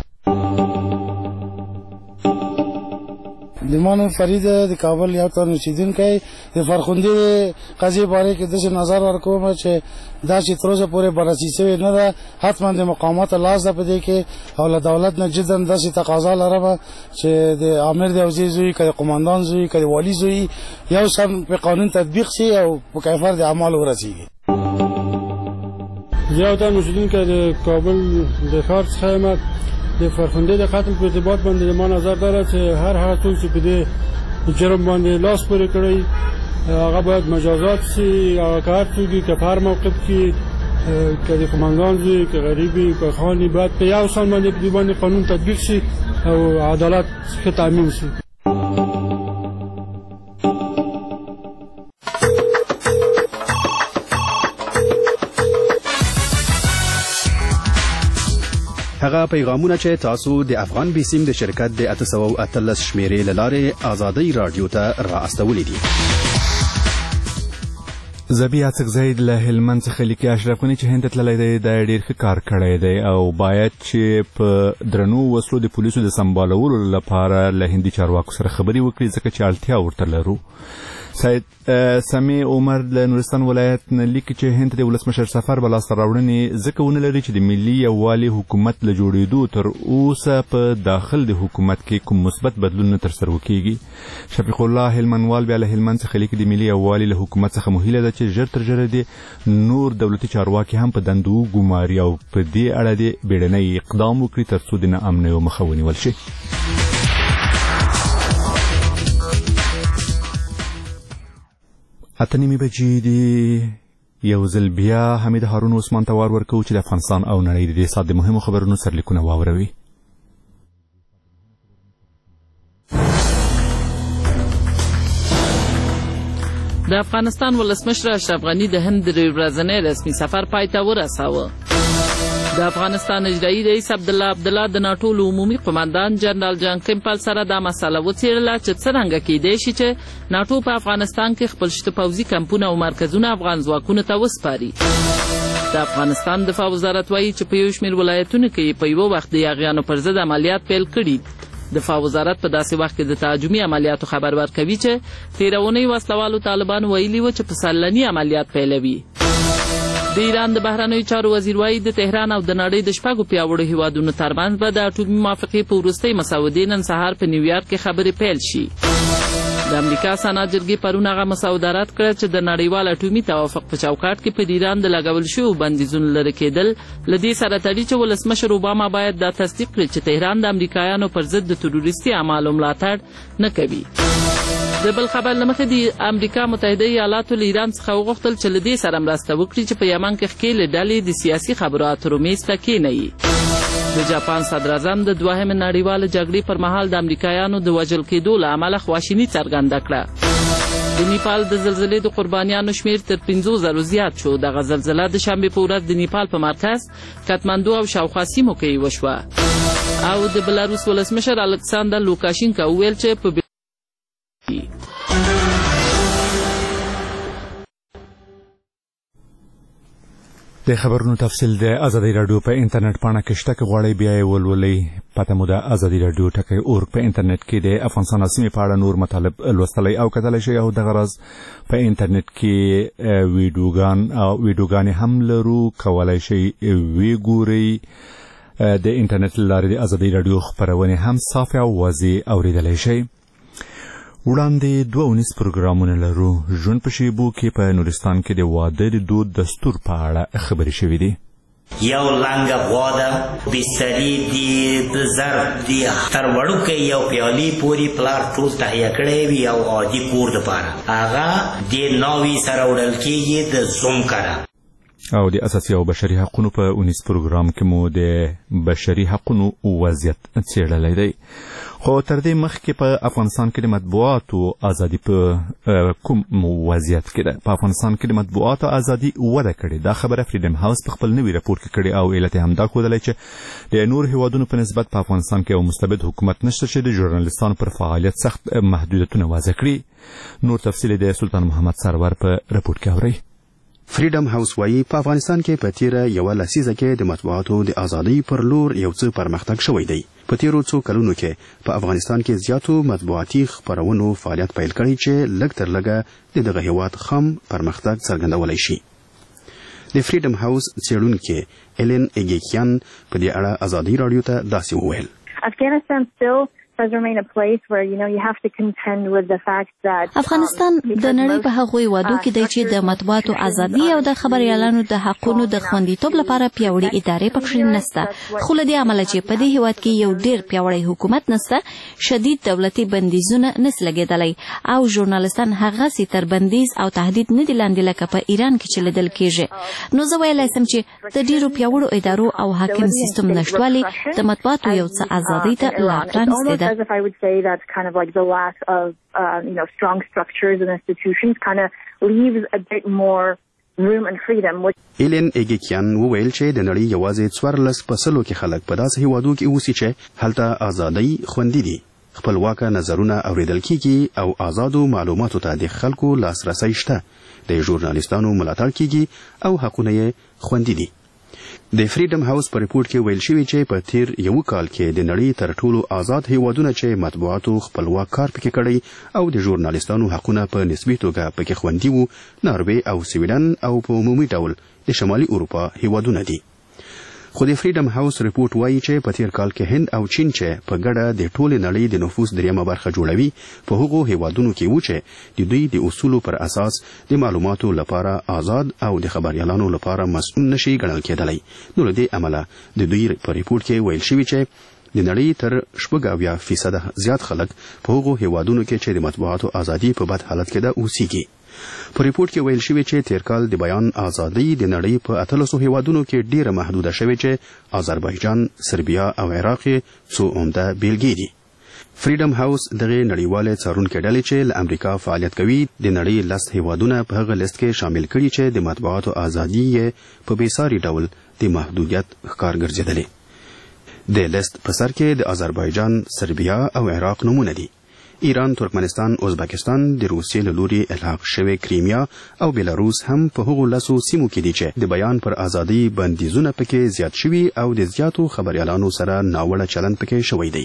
دیمانو فرید د کابل یو تن اوسیدونکی د فرخندې قضیې باره کې داسې نظر ورکوم چې دا چې تر اوسه پورې بررسي شوې نه ده حتما د مقاماتو لاس ده په دې کې او له دولت نه جدا داسې تقاضا لرم چې د امیر د وزیر زوی که د قماندان زوی که د والي زوی یو سم په قانون تطبیق شي او په کیفر د اعمالو ورسیږي. زه یو تن اوسیدونکی د کابل د ښار څخه یم. د فرخندې د قتل په ارتباط باندې ما نظر داره چې هر هغه څوک چې په دې جرم باندې لاس پورې کړی هغه باید مجازات شي. هغه که هر څوک که په هر موقف کې که د قماندان زوی که غریبي که خاني باید په یو سان باندې په دې باندې قانون تطبیق شي او عدالت ښه تامین شي. هغه پیغامونه چې تاسو د افغان بیسیم د شرکت د 813 شمیرې له لارې آزادۍ رادیو ته را استولې دي. زبی اڅک زید له هلمند څخه لیکي اشرف غني چې هند ته تللی دی د ډېر ښه کار کړی دی او باید چې په درنو وسلو د پولیسو د سمبالولو لپاره له هندي چارواکو سره خبرې وکړي ځکه چې اړتیا ورته لرو. سید سمی عمر د نورستان ولایت نه لیکي چې هند د ولسمشر سفر به لاسته راوړنې ځکه ونه لري چې د ملي یووالي حکومت له جوړېدو تر اوسه په داخل د حکومت کې کوم مثبت بدلون نه ترسره وکیږي. شفیق الله هلمندوال بیا له هلمند څخه لیکي د ملي یووالي له حکومت څخه مهیله ده چې ژر تر ژره د نور دولتي چارواکي هم په دندو ګماري او په دې اړه د بیړنی اقدام وکړي تر څو د ناامنیو مخه ونیول شي. اتنیمې بجې دي یو ځل بیا حمید هارون عثمان ته وار ورکوو چې د افغانستان او نړۍ د دې ساعت د مهمو خبرونو سرلیکونه واوروي. د افغانستان ولسمشر اشرف غني د هند د ورځنی رسمي سفر پای ته ورساوه. د افغانستان اجرایي رئیس عبدالله د ناټو عمومي قماندان جنرال جان کیمپل سره دا مسله وڅېړله چې څرنګه کیدای شي چې ناټو په افغانستان کې خپل شته پوځي کمپونه او مرکزونه افغان ځواکونو ته وسپاري. د افغانستان دفاع وزارت وایي چې په یو شمېر ولایتونو کې په یوه وخت د یاغیانو پر ضد عملیات پیل کړي. دفاع وزارت په داسې وخت کې د تهاجمي عملیاتو خبر ورکوي چې تېره اونۍ وسلوالو طالبان ویلي وو چې په سلني عملیات پیلوي. د ایران د بهرنیو چارو وزیر وایي د تهران او د نړۍ د شپږو پیاوړو هیوادونو ترمنځ به د اټومي موافقې په وروستۍ مسودې نن سهار په نیویارک کې خبرې پیل شي. د امریکا سنا جرګې پرون هغه مسوده رد کړه چې د نړیوال اټومي توافق په چوکاټ کې په ایران د لګول شویو بندیزونو لرې کېدل له دې سره تړي چې ولسمشر اوباما باید دا تصدیق کړي چې تهران د امریکایانو پر ضد د تروریستي اعمالو ملاتړ نه کوي. د بل خبر له مخې د امریکا متحده ایالاتو له ایران څخه وغوښتل چې له دې سره مرسته وکړي چې په یمن کې ښکېلې ډلې د سیاسي خبرو اترو میز ته کېنوي. د جاپان صدراعظم د دوهمې نړیوالې جګړې پر مهال د امریکایانو د وژل کېدو له امله خواشیني څرګنده کړه. د نیپال د زلزلې د قربانیانو شمېر تر 5,000 زیات شو. دغه زلزله د شنبې په ورځ د نیپال په مرکز کاتماندو او شاوخوا سیمو کې وشوه. او د بلاروس ولسمشر الکساندر لوکاشینکا وویل چې په د خبرونو تفصیل د ازادي رادیو په انټرنیټ پاڼه کې شته که غواړئ بیا یې ولولئ. پته مو د ازادي رادیو ټکی اورګ په انټرنیټ کې د افغانستان سیمې په اړه نور مطالب لوستلی او کتلی شئ او دغه راز په انټرنیټ کې ویډیوګانې هم لرو کولی شئ ویې ګورئ. د انټرنیټ له لارې د ازادي رادیو خپرونې هم صافې او واضح اورېدلی شئ. وړاندې 2 پروګرامونه لرو. ژوند په شیبو کې په نورستان کې د واده د دود دستور په اړه خبرې شوې دي. یو لنګه غوا ده، بسترې دي، ظرف دي، تر وړوکی یو پیالې پورې پلار ټول تهیه کړی وي او عادي کور دپاره هغه د ناوې سره وړل کېږي د زوم کره. او د اساسي او بشري حقوقو په 19 پروګرام کې مو د بشري حقوقو وضعیت څېړلی دی. خو تر دې مخکې په افغانستان کې د مطبوعاتو ازادي په کوم وضعیت کې ده؟ په افغانستان کې د مطبوعاتو ازادي وده کړې. دا خبره فریډم هاوس په خپل نوي راپور کې کړې او علت یې همدا ښودلی چې د نور هیوادونو په نسبت په افغانستان کې یو مستبد حکومت نشته چې د ژورنالستانو پر فعالیت سخت محدودیتونه وضع کړي. نور تفصیل د سلطان محمد سرور په راپور کې اورئ. فریډم هاوس وایي په افغانستان کې په تیره یوه لسیزه کې د مطبوعاتو د ازادۍ پر لور یو څه پرمختګ شوی دی. په تیرو څو کلونو کې په افغانستان کې زیاتو مطبوعاتي خپرونو فعالیت پیل کړی چې لږ تر لږه د دغه هیواد خام پرمختګ څرګندولی شي. د فریډم هاوس څېړونکې ایلن ایګیکیان په دې اړه ازادۍ راډیو ته داسې وویل. Afghanistan still does remain a place where you have to contend with the fact that افغانستان د نړۍ په هغو هیوادو کې دی چې د مطبوعاتو ازادي او د خبریالانو د حقونو د خوندیتوب لپاره پیاوړې ادارې پکې نشته. خو له دې امله چې په دې هیواد کې یو ډېر پیاوړی حکومت نشته، شدید دولتي بندیزونه نس لګېدلی او ژورنالستان هغسې تر بندیز او تهدید نه دي لاندې لکه په ایران کې چې لیدل کېږي. نو زه ویلی شم چې د ډېرو پیاوړو ادارو او حاکم سیستم نشتوالی د مطبوعاتو یو څه ازادۍ ته لار پرانیستی ده. as if I would say that kind of like the lack of strong structures and institutions kind of leaves a bit more room and freedom. ایلن ایګیکیان وویل چې د نړۍ یوازې 14% کې خلک په داسې هیوادو کې اوسي چې هلته ازادۍ خوندي دي. خپلواک نظرونه اوریدل کیږي او آزادو معلوماتو ته د خلکو لاسرسی شته، د ژورنالیستانو ملاتړ کیږي او حقونه یې خوندي دي. د فریډم هاوس په ریپورت کې ویل شوی چې په تیر یو کال کې د نړۍ تر ټولو آزاد هیوادونه چې مطبوعاتو خپلواک کار پکې کړی او د ژورنالیستانو حقونه په نسبي توګه پکې خوندي وو ناروې او سویډن او په عمومي ډول د شمالي اروپا هیوادونه دي. خو د فریډم هاوس ریپورت وایي چې په تیر کال کې هند او چین چې په ګډه د ټولې نړۍ د نفوس دریمه برخه جوړوي په هغو هیوادونو کې و چې د دوی د اصولو پر اساس د معلوماتو لپاره آزاد او د خبريالانو لپاره مسؤل نشي ګڼل کېدلی. نو له دې امله د دوی په ریپورت کې ویل شوی چې د نړۍ تر 80% زیات خلک په هغو هیوادونو کې چې د مطبوعاتو ازادي په بد حالت کې ده اوسېږي. په ریپورت کې ویل شوی چې تیر کال د بیان ازادي د نړۍ په 1300 هیوادونو کې ډیره محدوده شوې چې آذربایجان، سربیا او عراق څو عمده بیلګې دي. فریډم هاوس دغه نړیواله څارونکو ډلې چې له امریکا فعالیت کوي د نړۍ لس هیوادونه په هغه لیست کې شامل کړي چې د مطبوعاتو ازادي یې په بیساري ډول د محدودیت ښکار ګرځېدلې. د لیست په سر کې د آذربایجان، سربیا او عراق نمونه دي. ایران، ترکمنستان، ازبکستان، د روسیې له لوري الحاق شوی کریمیا او بیلاروس هم په هغو لسو سیمو کې دي چې د بیان پر ازادي بندیزونه پکې زیات شوي او د زیاتو خبريالانو سره ناوړه چلند پکې شوی دی.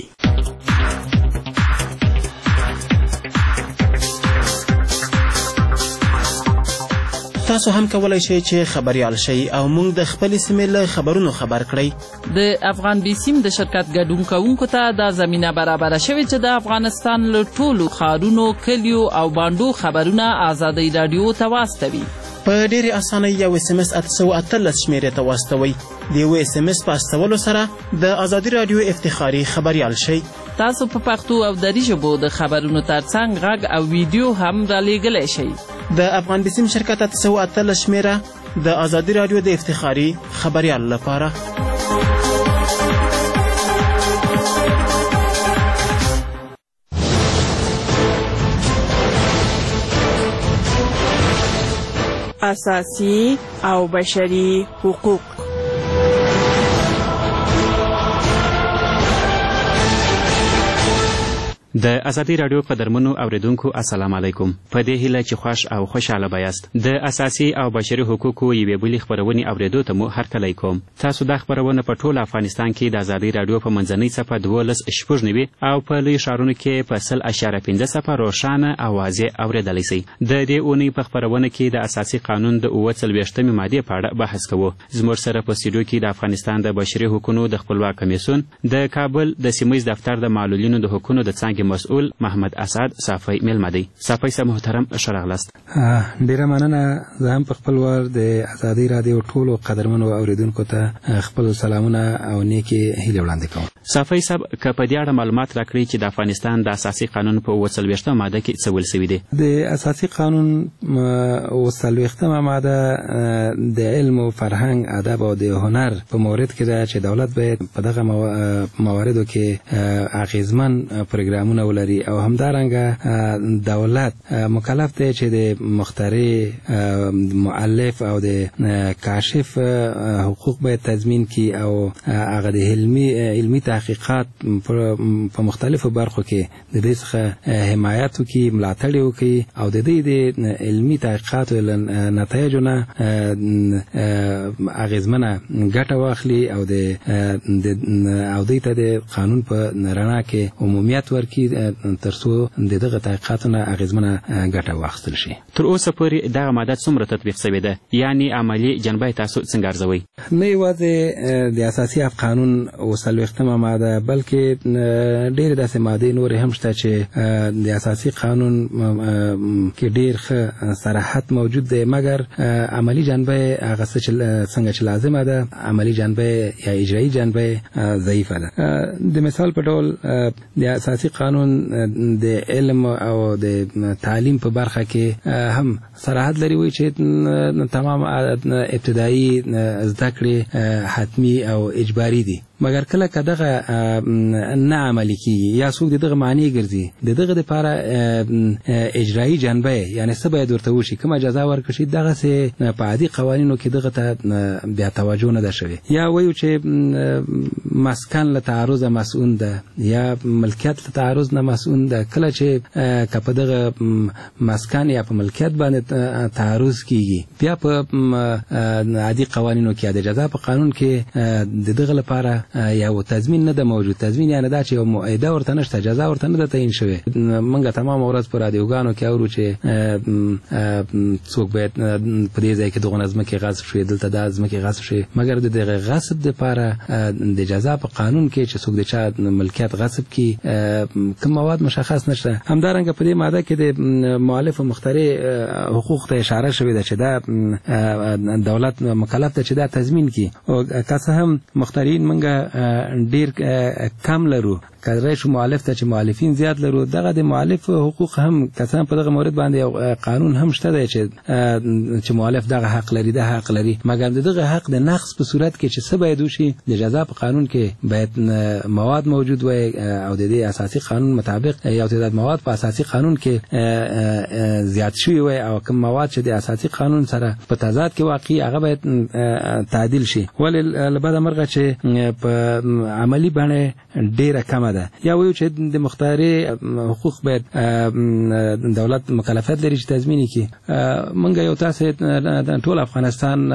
تاسو هم کولای شئ چې خبريال شئ او موږ د خپل سیمې له خبرونو خبر کړئ. د افغان بي سیم د شرکت ګډون کوونکو ته دا زمينه برابره شوې چې د افغانستان له ټولو ښارونو، کلیو او باندو خبرونه آزادۍ رادیو ته واستوي. په ډېرې اسانۍ یو SMS 818 شمیرې ته واستوئ. د یو SMS په استولو سره د ازادي رادیو افتخاري خبريال شئ. تاسو په پښتو او دري ژبو د خبرونو ترڅنګ غږ او ویډیو هم رالیږلی شئ. د افغان بي سیم شرکت 818 شمیره د ازادي رادیو د افتخاري خبريال لپاره. اساسي او بشري حقوق. د ازادي رادیو قدرمنو اوریدونکو السلام علیکم. په دې هیله چې خوش او خوشاله بایاست. د اساسي او بشري حقوقو یوې بلې خبرونې اوریدو ته مو هرکلی کوم. تاسو دا خبرونه په ټول افغانستان کې د ازادي رادیو په منځنۍ صفحه 12.9 او په لوی ښارونو کې په 0.5 صفحه روښانه او واضح اوریدلی شئ. د دې اونۍ په خبرونه کې د اساسي قانون د 43مې مادې په اړه بحث کوو. زموږ سره په سټوډیو کې د افغانستان د بشري حقوقو د خپلواک کمیسیون د کابل د سیمه‌ییز دفتر د معلولینو د حقوقو د څانګې مسؤل محمد اسد صافی میلمه دی. صافی صاحب محترم ښه راغلاست. ډیره مننه. زه هم په خپل ور د ازادي رادیو ټولو قدرمنو اوریدونکو ته خپل سلامونه او نیکی هیله وړاندې کوم. صافی صاحب که په دې اړه معلومات راکړئ چې د افغانستان د اساسي قانون په 43مه ماده کې څه ویل شوي دي؟ د اساسي قانون 43مه ماده د علم او فرهنګ، ادب او د هنر په مورد کې ده چې دولت باید په دغه مواردو کې اغیزمن پروګرامونه ولري او همدارنګه دولت مکلف دی چې د مخترع، مؤلف او د کاشف حقوق باید تضمین کی او هغه د علمی تحقیقات په مختلفو برخو کې د دې څخه حمایت وکړي، ملاتړ وکړي او د دې د علمی تحقیقات او نتایجو نه اغیزمنه ګټه واخلي او د د قانون په رڼا کې عمومیت ورکړي ترڅو دغه تحقیقاتونه اغیزمنه ګټه واخیستل شي. تر اوسه پورې دغه ماده څومره تطبیق شوې ده؟ یعنی عملی جنبه تاسو څنګه ارزوئ؟ نه یوازې د اساسي قانون 43مه ماده بلکې ډېرې داسې مادې نورې هم شته چې د اساسي قانون کې ډېر ښه صراحت موجود دی، مګر عملی جنبه هغه څنګه چې لازمه ده، عملی جنبه یا اجرایی جنبه ضعیفه ده. د مثال په ډول د اساسي قانون د علم او د تعلیم په برخه کې هم صراحت لري وي چې تمام ابتدایي زده کړې حتمی او اجباري دي، مګر کله که دغه نه عملي کیږي یا څوک دغه معنی ګرځي، دغه لپاره اجرایی جنبه یعنی څه باید ورته وشي، کومه جزا ورکړل شي، دغسې په عادي قوانینو کې دغه ته بیا توجه نه ده شوې. یا وایو چې مسکن له تعرض مسئول ده یا ملکیت له تعرض تعرض نه مسؤل ده. کله چې په دغه مسکن یا په ملکیت باندې تعرض کیږي بیا په عادي قوانینو کې د جزا په قانون کې د دغه لپاره یو تضمین نه ده موجود. تضمین یعنی دا چې یو معاهده ورته نشته، جزا ورته نه ده تعیین شوې. موږ تمام ورځ په رادیوګانو کې اورو چې څوک باید په دې ځای کې دغه ځمکې غصب شوې، دلته دا ځمکې غصب شوې، مګر د دغه غصب لپاره د جزا په قانون کې چې څوک د چا ملکیت غصب کی کوم مواد مشخص نشته. همدارنګه په دې ماده کې د مؤلف او مخترع حقوق ته اشاره شوې ده چې دا دولت مکلف ده چې دا تضمین کی. او که څه هم مخترعین موږ ډیر کم لرو، کله چې مؤلف ته چې مؤلفین زیات لرو، دغه د مؤلف حقوق هم کسان په دغه مورد باندې یو قانون هم شته دی چې مؤلف دغه حق لري، ده حق لري، مګر دغه حق د نقص په صورت کې چې څه باید وشي د جزا په قانون کې باید مواد موجود وي او د دې اساسي قانون مطابق یو تعداد مواد په اساسي قانون کې زیات شوی وي او کوم مواد چې د اساسي قانون سره په تضاد کې واقعي هغه باید تعدیل شي. ولې لبدا مرغه چې په عملی باندې ډیره کم ده. یا وایو چې د مخترع حقوق باید دولت مکلفیت لري چې تضمین کړي. منګه یو تاسو ټول افغانستان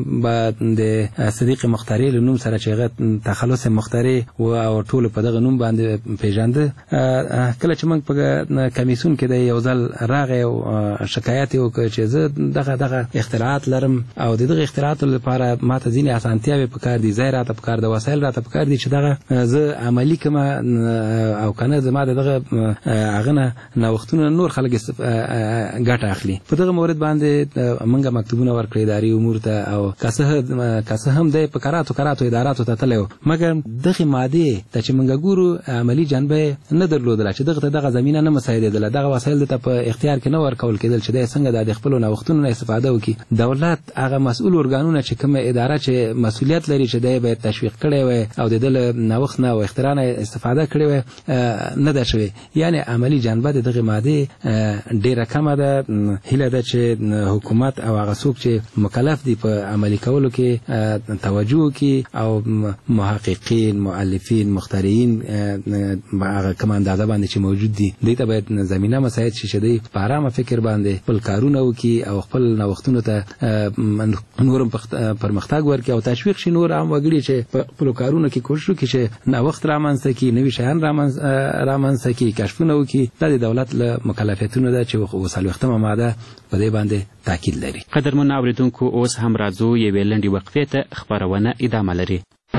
د صدیق مخترع له نوم سره چې تخلص مخترع او ټول په دغه نوم باندې پیژنده. کله چې موږ په کمیسیون کې د یو ځل راغی او شکایت وکړ چې زه دغه اختراعات لرم او دغه اختراعات لپاره ماته ځینې اسانتیاوې پکار دي، ځای راته پکار دي، وسایل راته پکار دي چې دغه زه عملی کوم او کنه زما دغه هغه نه نوښتونه نور خلک ګټه اخلي. په دغه مورد باندې موږ مکتوبونه ورکړي اداري امور ته او کاسه هم د پکاراتو اداراتو ته تلو، مګر دغه ماده ته چې موږ ګورو عملی جنبه نه درلودل چې دغه زمينه نه مساعدېدل، دغه وسایل ته په اختیار کې نه ورکول کېدل چې د څنګه د خپل نوښتونو نه استفاده وکړي. دولت هغه مسؤل ارګانونه چې کومه اداره چې مسؤلیت لري چې د به تشویق کړي وي او د نوښت نه او اختراع نه استفاده کړي وي نه ده شوی. یعنی عملی جنبه دغه ماده ډیره کمه ده. هیله ده چې حکومت او هغه څوک چې مکلف دي په عملی کولو کې توجه کوي او محققین، مؤلفین، مخترعین هغه کوم اندازه باندې چې موجود دي دوی ته باید زمينه مساعد شي چې دوی په آرامه فکر باندې خپل کارونه وکړي او خپل نوښتونو ته نورم پرمختګ ورکړي او تشویق شي نور عام وګړي چې په خپل کارونو کې کوشش وکړي چې نوښت رامنځته کړي، نوي شیان رامنځته کړي، کشفونه وکړي. دا د دولت له مکلفیتونو ده چې وسلوختمه ماده په دې باندې تاکید لري. قدرمن اوریدونکو اوس هم راځو یوې لنډې وقفې ته، خبرونه ادامه لري.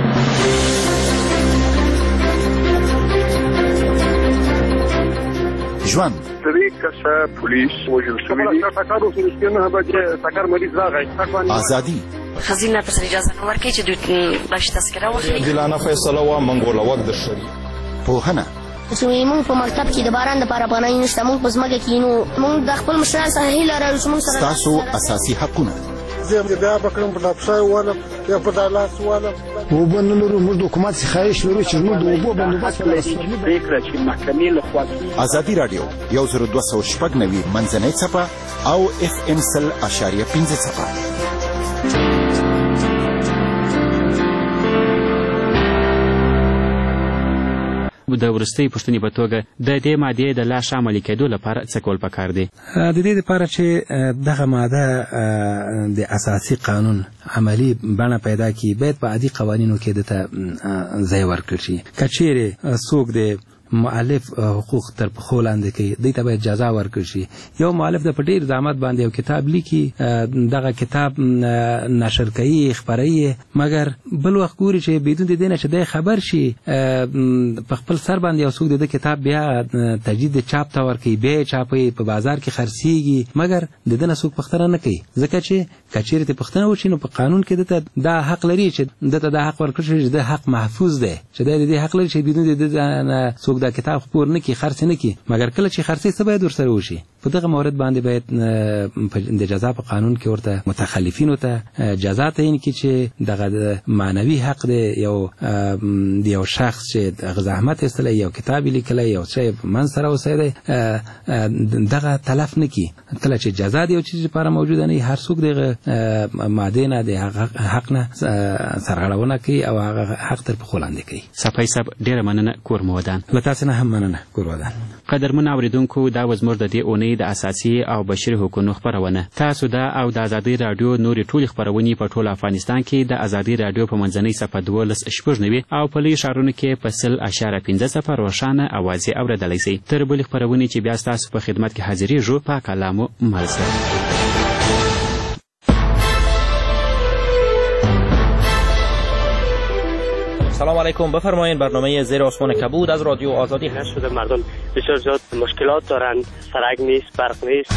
ژوند پولیس وژل شوی، ازادي خزینه پر اجازه نه ورکړي چې دوی باش تذکره واخلي. عادلانه فیصله و منګول وخت د شری پوهنه چې موږ په مکتب کې د باران لپاره پناه نشته، موږ په ځمکه کې نو موږ د خپل مشران سره هیله لرو چې موږ سره تاسو اساسي حقونه زه بیا بکرم په لپسای ولا یا په دالاس ولا وبنلو موږ د حکومت خواهش لرو چې موږ د وبو بندوبست فکر چې محکمې له خوا ازادي رادیو 10290 منځنۍ صفه او FM 100.5 صفه. د ورستۍ پوښتنې په توګه د دې مادې د لا شامل کېدو لپاره څه کول پکار دي؟ د دې لپاره چې دغه ماده د اساسي قانون عملی بڼه پیدا کړي باید په عادي قوانینو کې د ځای ورکړي شي. که چیرې څوک د مؤلف حقوق تر پخو لاندې کوي دوی ته باید جزا ورکړي شي. یو مؤلف د په ډېر زحمت باندې یو کتاب لیکي، دغه کتاب نشر کوي، خپروي، مګر بل وخت ګوري چې بدون د دې نه چې دی خبر شي په خپل سر باندې یو څوک د کتاب بیا تجدید چاپ ته ورکوي، بیا چاپوي، په بازار کې خرڅېږي، مګر د ده نه څوک پوښتنه نه کوي. ځکه چې که چېرې ته پوښتنه وشي نو په قانون کې دته دا حق لري چې دته دا حق ورکړل شي چې د حق محفوظ دی، چې دی د دې حق لري چې بدون د ده نه څوک دا کتاب خپور نه کړي، خرڅ نه کړي. مګر کله چې خرڅې څه باید ورسره وشي؟ په دغه مورد باندې باید د جزا په قانون کې ورته متخلفینو ته جزا تعیین کړي چې دغه معنوي حق دی یو شخص چې دغه زحمت ایستلی یو کتاب لیکلی یو څه منځ سره اوسېدی دغه تلف نه کړي. کله چې جزا د یو چیز لپاره موجوده نه وي هر څوک دغه مادې نه د حق نه سرغړونه کوي او هغه حق تر پښو لاندې کوي. صفای صاحب ډېره مننه کور مو ودان. له تاسې نه هم مننه کور ودان. قدرمن اوریدونکو دا و زموږ د دې اونۍ د اساسي او بشري حقوقو خپرونه. تاسو دا او د ازادي رادیو نورې ټولې خپرونې په ټول افغانستان کې د ازادي رادیو په منځنۍ صفحه 12 او په لوی ښارونو کې په 0.5 روښانه اوازې اورېدلی شئ. تر بلې خپرونې چې بیا ستاسو په خدمت کې حاضرېږو پاک الله مو مل شه. سلام علیکم. بفرمایید برنامه زیر آسمان کبود از رادیو آزادی هست. شده مردم بسیار زیاد مشکلات دارند، سرک نیست، برق نیست.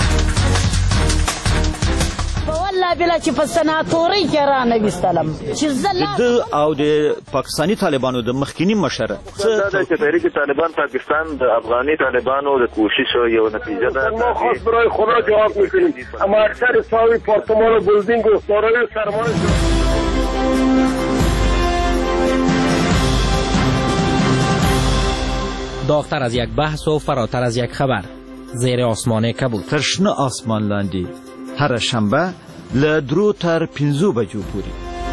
والله بلا چې په سناتوري کې را نویستلم چې د او د پاکستانی طالبانو د مخکینی مشر دا چې تحریک طالبان پاکستان د افغاني طالبانو د کوشش یو نتیجه ده. ما خاص برای خدا جواب میکنیم اما اکثر صاحب پارتمان و بلدینگ و دارای سرمایه داغتر از یک بحث و فراتر از یک خبر. زیر آسمان کبود. ترشنه آسمان لاندې هر شنبه له 3 تر 5 بجو پورې.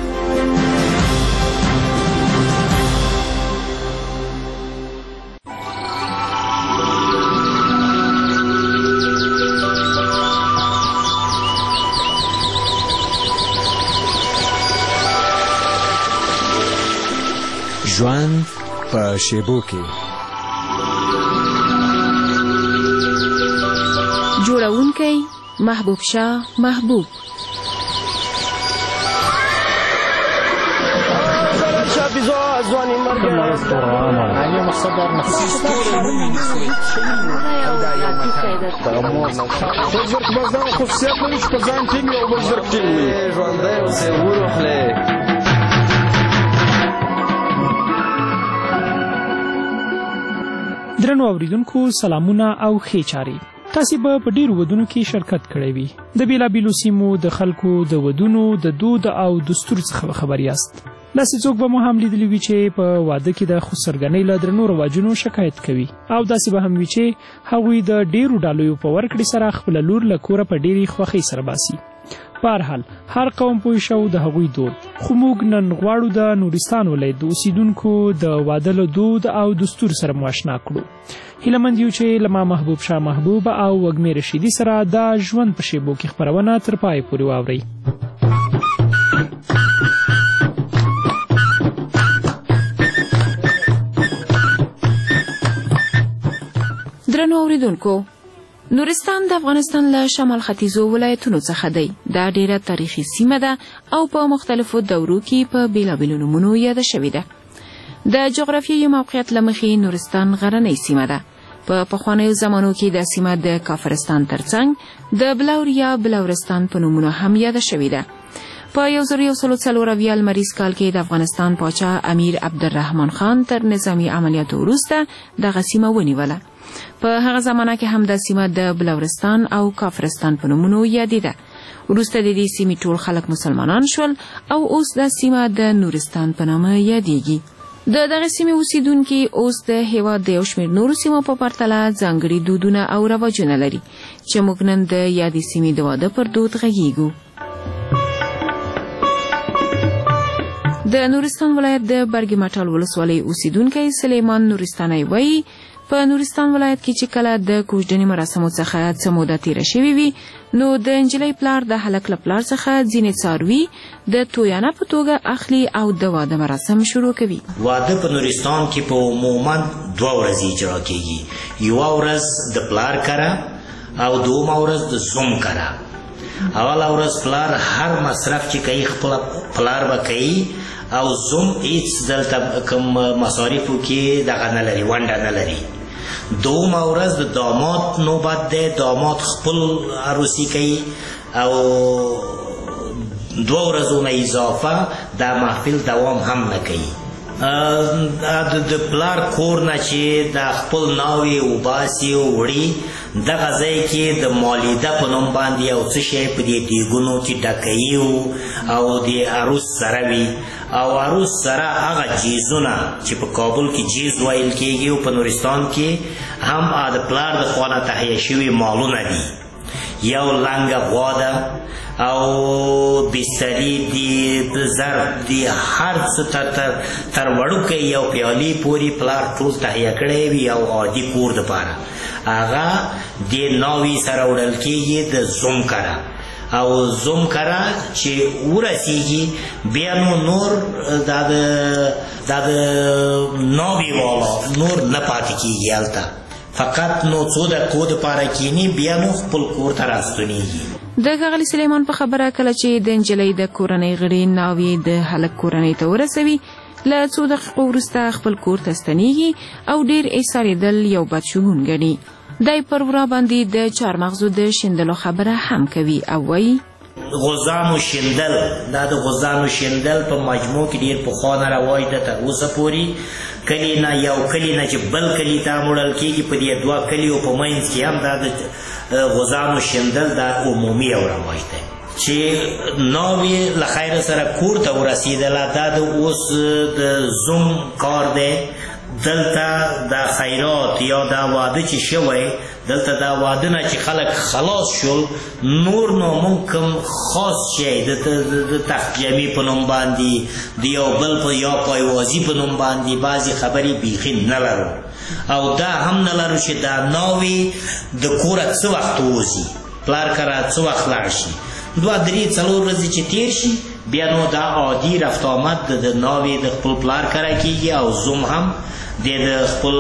ژوند په شیبو کې. جوړونکی محبوب شاه محبوب. درنو اوریدونکو سلامونه او ښې چارې. تاسې به په ډیرو ودونو کې شرکت کړی وي. د بیلابیلو سیمو د خلکو د ودونو د دود او دستور څخه خبر یاست. داسې څوک به مو هم لیدلی وي چې په واده کې د خسرګنۍ له درنو رواجونو شکایت کوي او داسې به هم وي چې هغوی د ډیرو ډالیو په ورکړې سره خپله لور له کوره په ډیرې خوښۍ سره باسي. په هر حال هر قوم پوه شو د هغوی دود، خو موږ نن غواړو د نورستان ولایت د اوسیدونکو د واده له دود او دستور سره مو اشنا کړو. هیله مند یو چې له ما محبوب شاه محبوب او وږمې رشیدي سره دا ژوند په شیبو کې خپرونه تر پای پورې واورئ. درنو اوریدونکو، نورستان د افغانستان له شمال ختیځو ولایتونو څخه دی. دا ډیره تاریخي سیمه ده او په مختلفو دورو کې په بیلابیلو نومونو یاده شوې ده. د جغرافیایي موقعیت له مخې نورستان غرنۍ سیمه ده. په پخوانیو زمانو کې دا سیمه د کافرستان ترڅنګ د بلور یا بلورستان په نومونو هم یاده شوې ده. په 1940 لمریز کال کې د افغانستان پاچا امیر عبدالرحمن خان تر نظامی عملیاتو وروسته دغه سیمه ونیوله. په هغه زمانه کې هم دا سیمه د بلورستان او کافرستان په نومونو یادېده. وروسته د دې سیمې ټول خلک مسلمانان شول او اوس دا سیمه د نورستان په نامه یادېږي. د دغه سیمې اوسیدونکي اوس د هیواد د یو شمېر نورو سیمو په پرتله ځانګړي دودونه او رواجونه لري چې موږ نن د یادې سیمې د واده پر دود غږیږو. د نورستان ولایت د برګي مټال ولسوالۍ اوسیدونکی سلیمان نورستاني وایي په نورستان ولایت کې چې کله د کوژدنې مراسمو څخه څه موده تیره شوې وي نو د نجلۍ پلار د هلک له پلار څخه ځینې څاروي د تویانه په توګه اخلي او د واده مراسم شروع کوي. واده په نورستان کې په عموما 2 ورځې اجرا کیږي. یوه ورځ د پلار کره او دومه ورځ د زوم کره. اوله ورځ پلار هر مصرف چې کوي خپل پلار به کوي او زوم هیڅ دلته کوم مصارفو کې دغه نه لري، ونډه نه لري. دومه ورځ د داماد نوبت دی، داماد خپل عروسي کوي او 2 ورځو نه اضافه دا محفل دوام هم نه کوي. د پلار کور نه چې د خپل ناوې وباسي وړي دغه ځای کې د مالیده په نوم باندې یو څه شی په دې دیګونو کې ډکوي او د عروس سره وي او عروس سره هغه جیزونه چې په کابل کې جیز ویل کېږي او په نورستان کې هم د پلار د خوا نه تهیه شوي مالونه دي. یو لنګه غوا ده او بستري دي، ظرف دي، هر څه تر وړوکی یو پیالې پورې پلار ټول تهیه کړی وي او عادي کور دپاره هغه د ناوې سره وړل کېږي د زوم کره او زوم کره چې ورسیږي بیا نو نور دا د ناوې والا نور نه پاتې کېږي هلته، فقط نو څو دقیقو دپاره کینی بیا نو خپل کور ته راستنیږي. د ښاغلي سلیمان په خبره کله چې د نجلۍ د کورنۍ غړي ناوې د هلک کورنۍ ته ورسوي له څو دقیقو وروسته خپل کور ته ستنیږي او ډیر ایسارېدل یو بد شګون ګڼي. دی پر ورا باندې د چارمغزو د شیندلو خبره هم کوي او وایي غوزانو شیندل، دا د غوزانو شیندل په مجموع کې ډېر پخوا نه رواج ده تر اوسه پورې. کلي نه یو کلي نه چې بل کلي ته وړل کېږي په دې دوه کلیو په منځ کې هم دا د غوزانو شیندل دا عمومي یو رواج دی چې ناوې له خیره سره کور ته ورسېدله. دا د اوس د زوم کار دی. دلته دا خیرات یا دا واده چې شوی دلته دا واده نه چې خلک خلاص شول نور نو مونږ کوم خاص شی د تخت جمعي په نوم باندې د یو بل په یا پایوازي په نوم باندې بعضې خبرې بیخي نه لرو او دا هم نه لرو چې دا ناوې د کوره څه وخت ووځي، پلار کره څه وخت لاړ شي، 2-3 څلور ورځې چې تیر شي بیا نو دا عادي رفت آمد د ناوې د خپل پلار کره کېږي او زوم هم د خپل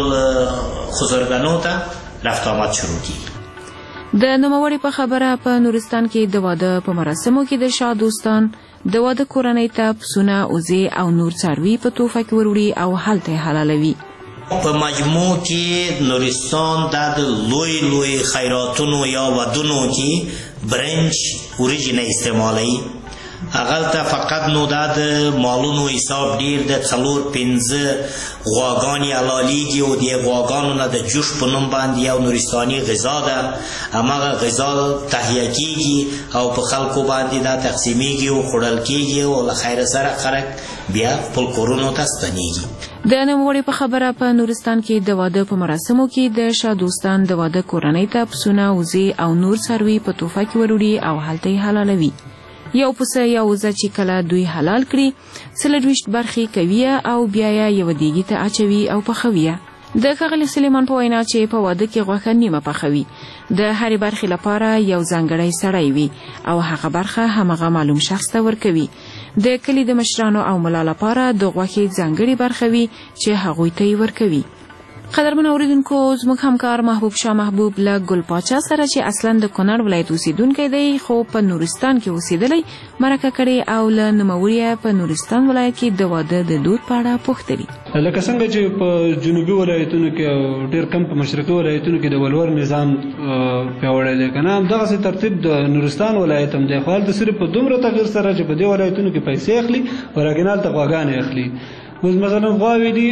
خزرګنو ته رفت آمد شروع کېږي. د نوموړي په خبره په نورستان کې د واده په مراسمو کې د شاه دوستان د واده کورنۍ ته پسونه، وزې او نور څاروي په تحفه کې وروړي او هلته یې حلالوي. په مجموع کې نورستان دا د لوی لوی خیراتونو یا ودونو کې برنج اوریجن استعمالوي. هغلته فقط نو دا د مالونو حساب ډیر د 4-5 غواګانې حلالېږي او د غواګانو نه د جوش په نوم باندې یو نورستاني غذا ده، هماغه غذا تهیه کېږي او په خلکو باندې دا تقسیمیږي او خوړل کېږي او له خیره سره خلک بیا خپل کورونو ته ستنېږي. د نوموړي په خبره په نورستان کې د واده په مراسمو کې د شاه دوستان د واده کورنۍ ته پسونه، وزې او نور څاروي په تحفه کې وروړي او هلته یې حلالوي. یو پسه یا وزه چې کله دوی حلال کړي 24 برخې کوي او بیا یې یو دیګي ته اچوي او پخوي. د ښاغلي سلیمان په وینا چې په واده کې غوښه نیمه پخوي، د هرې برخې لپاره یو ځانګړی سړی وي او هغه برخه همغه معلوم شخص ته ورکوي. د کلي د مشرانو او ملا لپاره د غوښې ځانګړې برخه وي چې هغوی ته یې ورکوي. قدرمن اوریدونکو، زموږ همکار محبوب شاه محبوب له ګل پاچا سره چې اصلا د کونړ ولایت اوسیدونکی دی خو په نورستان کې اوسېدلی مرکه کړې او له نوموړي په نورستان ولایت کې د واده د دود په اړه پوښتلي. لکه څنګه چې په جنوبي ولایتونو کې او ډېر کم په مشرقي ولایتونو کې د ولور نظام پیاوړی دی که نه، همدغسې ترتیب د نورستان ولایت هم دی. خو هلته صرف په دومره تغیر سره چې په دې ولایتونو کې پیسې اخلي او راګین هلته غواګانې اخلي. اوس مثلا غواوې دي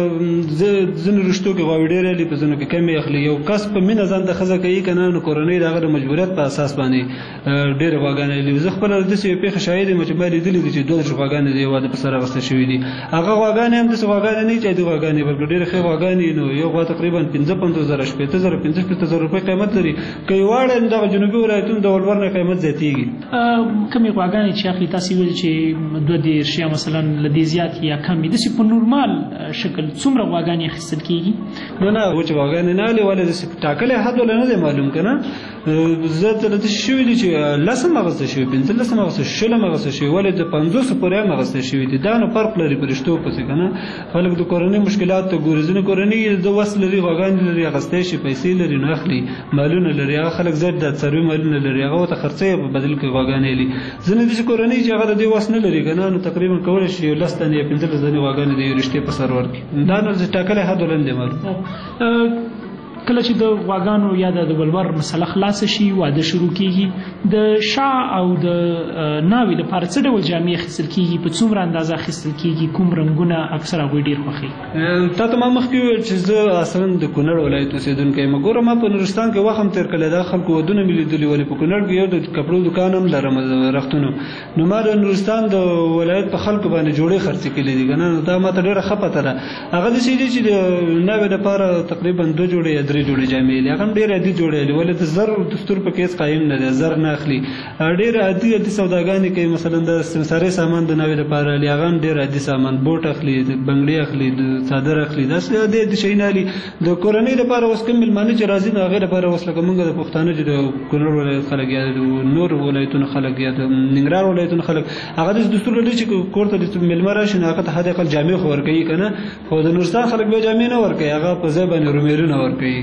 ځینو رشتو کې غواوې ډېرې اخلي، په ځینو کې کمې اخلي. یو کس په مینه ځان ته ښځه کوي که نه، نو کورنۍ د هغه د مجبوریت په اساس باندې ډېرې غواګانې اخلي. زه خپله داسې یو پېښه شاهد یم چې ما لیدلي دي چې 2 غواګانې د یو واده په سر اخیستل شوي دي. هغه غواګانې هم داسې غواګانې نه وي چې عادي غواګانې، بلکې ډېرې ښې غواګانې. نو یو غوا تقریبا 55,000 شپېته 55,000 روپۍ قیمت لري. که یې واړه دغه جنوبي ولایتونو د ولور نه قیمت زیاتېږي. کمې غواګانې چې اخلي تاسې ویل چې 2 یا مثلا له دې زیات یا کم وي، داسې په نورمال شکل څومره غواګانې اخیستل کېږي؟ نه وچې غواګانې نه اخلي، ولې داسې ټاکلی حد ولا نه دی معلوم که نه. زه ته داسې شوي دي چې 10 اخیستل شوي، 15 اخیستل شوي، 16 اخیستل شوي، ولې د 500 پورې هم اخیستل شوي دي. دا نو فرق لري په رشتو پسې که نه. خلک د کورنۍ مشکلات ته ګوري. ځینې کورنۍ د وس لري، غواګانې لري، اخیستی شي، پیسې لري، نو اخلي. مالونه لري، هغه خلک زیات د څاروي مالونه لري، هغه ورته خرڅوي په بدل کې غواګانې اخلي. ځینې داسې کورنۍ چې هغه د دې وس نه لري که نه، نو تقریبا کولی شي 10 دانې یا 15 دانې غواګانې د یو رشتې په سر ورکړي. دا نو ټاکلی حد ولا نه دی معلوم. کله چې د غواګانو یا د ولور مسله خلاص شي واده شروع کیږي د شا او د ناوې لپاره څه ډول جامې اخیستل کیږي په څومره اندازه اخیستل کیږي کوم رنګونه اکثر هغوی ډېر خوښوي تا ته ما مخکې وویل چې زه اصلا د کونړ ولایت اوسېدونکی یم ګوره ما په نورستان کې وخت هم تېر کړی دا خلکو ودونه مې لیدلي ولې په کونړ کې یو د کپړو دوکان هم لرم د رختونو نو ما د نورستان د ولایت په خلکو باندې جوړې خرڅې کړي دي که نه دا ما ته ډېره ښه پته ده هغه داسې دي چې د ناوې دپاره تقریبا 2 جوړې یا 3 جوړې جامې دي هغه هم ډېرې عادي جوړې دي ولې د زر دستور پکې هېڅ قایم نه دی زر نه اخلي ډېر عادي سوداګانې کوي مثلا د سمسارۍ سامان د ناوې دپاره اخلي هغه هم ډېر عادي سامان بوټ اخلي د بنګړي اخلي د څادر اخلي داسې عادي شیونه اخلي د کورنۍ دپاره اوس کوم مېلمانه چې راځي نو هغې دپاره اوس لکه موږ د پښتانه چې د کونړ ولایت خلک یا د نور ولایتونو خلک یا د ننګرهار ولایتونو خلک هغه داسې دستور لري چې کور ته د مېلمه راشي نو هغه ته حد اقل جامې خو ورکوي که نه خو د نورستان خلک بیا جامې نه ورکوي هغه په ځای باندې رومیلونه ورکوي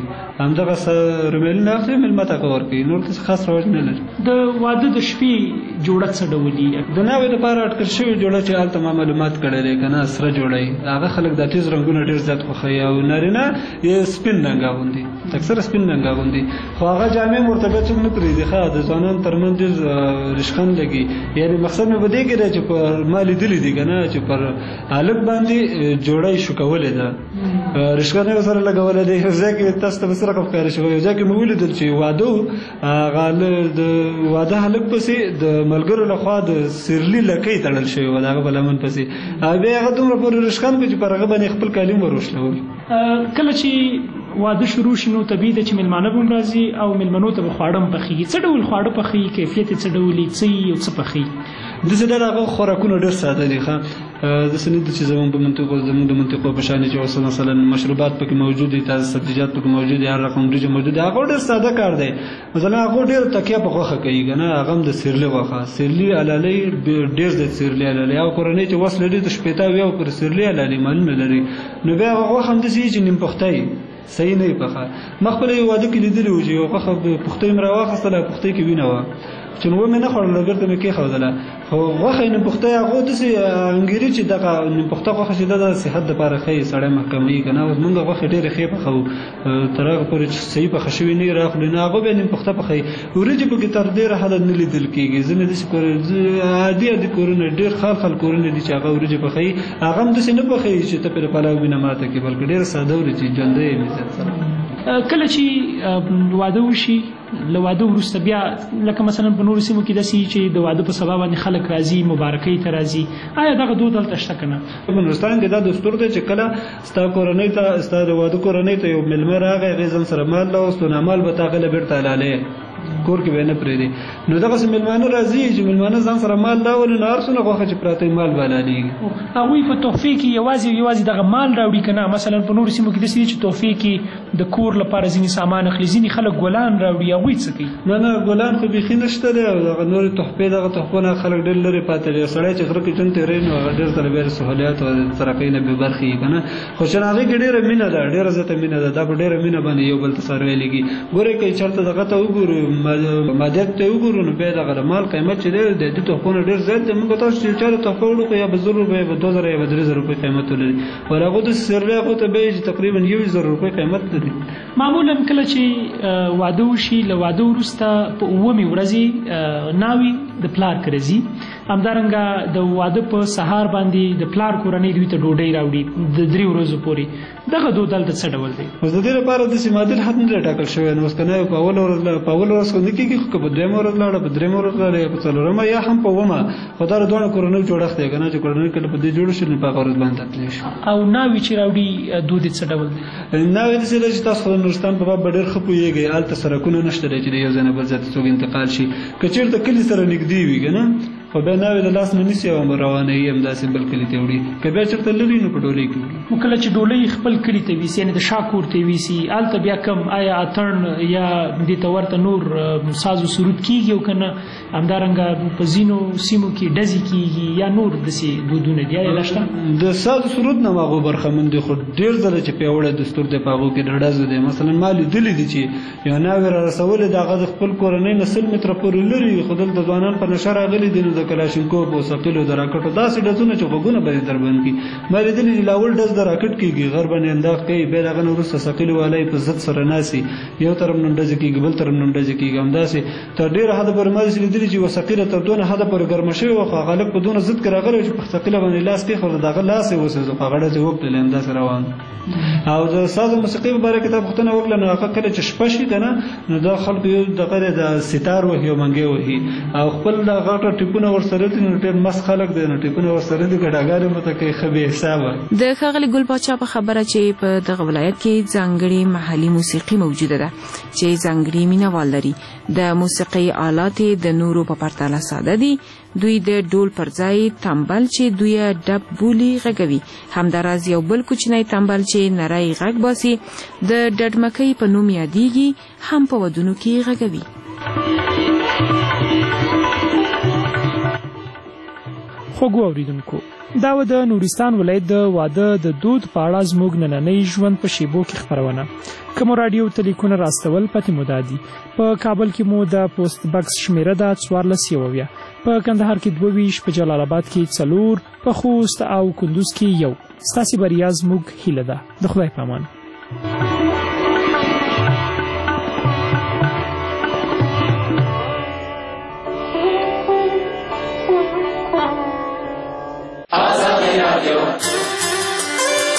همدغه رومیلونه اخلي مېلمه ته ورکوي نور څه خاص رواج نه لري د واده د شپې جوړه څه ډول دي د ناوې دپاره اټکل شوې جوړه چې هلته ما معلومات کړی دی که نه سره جوړه هغه خلک دا تیز رنګونه ډېر زیات خوښوي او نارینه یې سپین رنګ اغوندي اکثره سپین رنګ اغوندي خو هغه جامې هم ورته بیا څوک نه پرېږدي ښه د ځوانانو ترمنځ ډېر رشخند لګي یعنې مقصد مې په دې کې دی چې پر ما لیدلي دي که نه چې پر هلک باندې جوړه یې شوکولې ده رشخند یې ورسره لګولی دی یو ځای کې تاسو ته به څه رقم ښکاره شوی یو ځای کې مې ولیدل چې واده و هغه د واده هلک پسې د ملګرو لخوا د سیرلي لکۍ تړل شوې وه د هغه په لمن پسې بیا هغه دومره پورې رشخند کړو چې پر هغه باندې خپل کالي هم وروشلول کله چې واده شروع شي نو طبیعي ده چې مېلمانه به هم راځي او مېلمنو ته به خواړه هم پخېږي څه ډول خواړه پخېږي کیفیت یې څه ډول وي څه یي او څه پخېږي داسې ډېر هغه خوراکونه ډېر ساده دي ښه داسې نه دي چې زموږ د منطقو په شان چې اوس مثلا مشروبات پکې موجود دي تازه سبزیجات پکې موجود دي هر رقم وریجې موجود دي هغه ډېر ساده کار دی مثلا هغه ډېر تکیه په غوښه کوي که نه هغه هم د سیرلي غوښه سیرلي علالۍ ډېر زیات سیرلي علالۍ او کورنۍ چې وس لري د شپېته اویا پر سیرلي علالۍ معلومه لري نو بیا هغه غوښه هم داسې وي چې نیم پخته وي صحیح نه وي پخه ما خپله یو واده کې لیدلي وو چې یو غوښه پختۍ مې راواخیستله پختۍ کې وینه وه چې نو مې نه خوړله بېرته مې کېښودله خو غوښه یې نیم پخته هغه داسې انګېري چې دغه نیم پخته غوښه چې ده د صحت دپاره ښه یي سړی محکموي که نه اوس مونږ غوښې ډېرې ښې پخوو تر هغه پورې چې صحیح پخه شوي نه یې راخلو نه هغه بیا نیم پخته پخوي وریجې پکې تر ډېره حده نه لیدل کېږي ځینې داسې عادي کورونه ډېر خال کورونه دي چې هغه وریجې پخوي هغه هم داسې نه پخوي چې ته پرې پلاو وینه ماته کړي بلکې ډېره ساده وریجې ژوندی یې مزت سره کله چې واده وشي له واده وروسته بیا لکه مثلا په نورو سیمو کې داسې چې د واده په سبا باندې خلک راځي مبارکۍ ته راځي آیا دغه دود دلته شته که نه په نورستان کې دا دستور دی چې کله ستا کورنۍ ته ستا د واده کورنۍ ته یو مېلمه راغی هغې ځان سره مال راوستو نامال به تا هغه له بېرته حلالۍ کور کې به نه پرېږدي نو دغسې مېلمانه راځي چې مېلمانه ځان سره مال راولي نو هر څونه غوښه چې پراته مال به حلالېږي هغوی په تحفې کې یوازې دغه مال راوړي که نه مثلا په نورو سیمو کې داسې دي چې تحفې کې د کور لپاره ځینې سامان اخلي ځینې خلک ګلان راوړي هغوی څه کوي نه ګلان خو بیخي نشته دی او دغه نورې تحفې دغه تحفو نه خلک ډېر لرې پاتې دي سړی چې غره کې ژوند تېروي نو هغه ډېر ځله بیا د سهولیات او ترقۍ نه بې برخې وي که نه خو چې هغې کې ډېره مینه ده ډېره زیاته مینه ده دا په ډېره مینه باندې یو بل ته سره ویلېږي ګورئ که چېرته دغه ته وګورو مادیات ته وګورو نو بیا دغه مال قیمت چې دی د دې تحفو نه ډېر زیات دی موږ تاسو چې چا ته تحفه وړو یا به 100 روپۍ یا به 2000 یا به 3000 روپۍ قیمت ولري او هغو د سیرلي هغو ته بیایي چې تقریبا 1000 روپۍ قیمت لري معمولا کله چې واده وشي له واده وروسته په 9مې ورځې ناوې د پلار کره ځي همدارنګه د واده په سهار باندې د پلار کورنۍ دوی ته ډوډۍ راوړي د 3 ورځو پورې دغه دود دلته څه ډول دی اوس د دې لپاره داسې معادل حد نه دی ټاکل شوی نو اوس که نه په اوله ورځ خو نه کېږي خو که په 2مه ورځ لاړه په 3مه ورځ لاړه یا په 4مه یا هم په 9مه خو دا د دواړو کورنیو جوړښت دی که نه چې کورنۍ کله په دې جوړ شي نو په هغه ورځ باندې تللی شي او ناوې چې راوړي دود یې څه ډول دی ناوې داسې ده چې تاسو خو د نورستان په باب به ډېر ښه پوهېږئ هلته سړکونه نشته دی چې د یو ځای نه بل ځای ته څوک انتقال شي که چېرته کلي سره نږدې وي که نه خو بیا ناوې د لاس نه نیسي او روانوي همداسې بل کلي ته وړي که بیا چېرته لري نو په ډولۍ کې وړي خو کله چې ډولۍ خپل کلي ته ویسي یعنې د شا کور ته ویسي هلته بیا کم آیا اتڼ یا دې ته ورته نور ساز و سرود کېږي او که نه همدارنګه په ځینو سیمو کې ډزې کېږي یا نور داسې دودونه دي آیا دا شته د ساز و سرود نه هغو برخمن دي خو ډېر ځله چې پیاوړی دستور دی په هغو کې د ډزو دی مثلا ما لیدلي دي چې یو ناوې را رسولې د هغه د خپل کورنۍ نه 100 متره پورې لري خو دلته ځوانان په نشه راغلي دي نو د د کلاشینکوف او ثقيلو د راکټو داسې ډزونه چې غوګونه به دربند کی مې دې لاول ډز د راکټ کیږي غرب نه انداز کوي به دغه نورسته ثقيلو والای په ضد سره ناسي یو طرف نن ډز کیږي بل طرف نن ډز کیږي همداسې تر ډیره حد پر مې لیدل چې وسقيله تر دونه حد پر ګرمشه او غالب په دونه ضد کې راغلی چې په ثقيله باندې لاس کې خو دغه لاس یې وسه په غړه ته وکړل انداز روان او د ساز موسیقي په اړه کتاب ختنه وکړه نو هغه کله چې شپه شي کنه نو د خلکو یو دغه د ستار وهي او منګي وهي او خپل د غاټه ټیپونه ورسره دي نو ټیم مس خلک دي نو ټیپونه ورسره دي ګډاګار متکي خبي حساب د خغلی ګل پاچا په خبره چې په دغه ولایت کې ځانګړي محلي موسیقي موجوده ده چې ځانګړي مینوال لري د موسیقي آلات د نورو په پرتله ساده دي دوی د ډول پر ځای تمبل چې دوی ډب بولی غږوي همداراز یو بل کوچنی تمبل چې نری غږ باسي د ډډمکۍ په نوم یادېږي هم په ودونو کې غږوي خوږو اوریدونکو دا و د نورستان ولایت د واده د دود په اړه زموږ نننۍ ژوند په شیبو کې خپرونه کوم رادیو ټلیفون راستول پته مو دادي په کابل کې مو د پوسټ باکس شمیره د 1490 په کندهار کې 22 په جلال آباد کې 4 په خوست او کندوز کې 1 ستاسو بریا زموږ هیله ده د خدای په امان Azadi Radio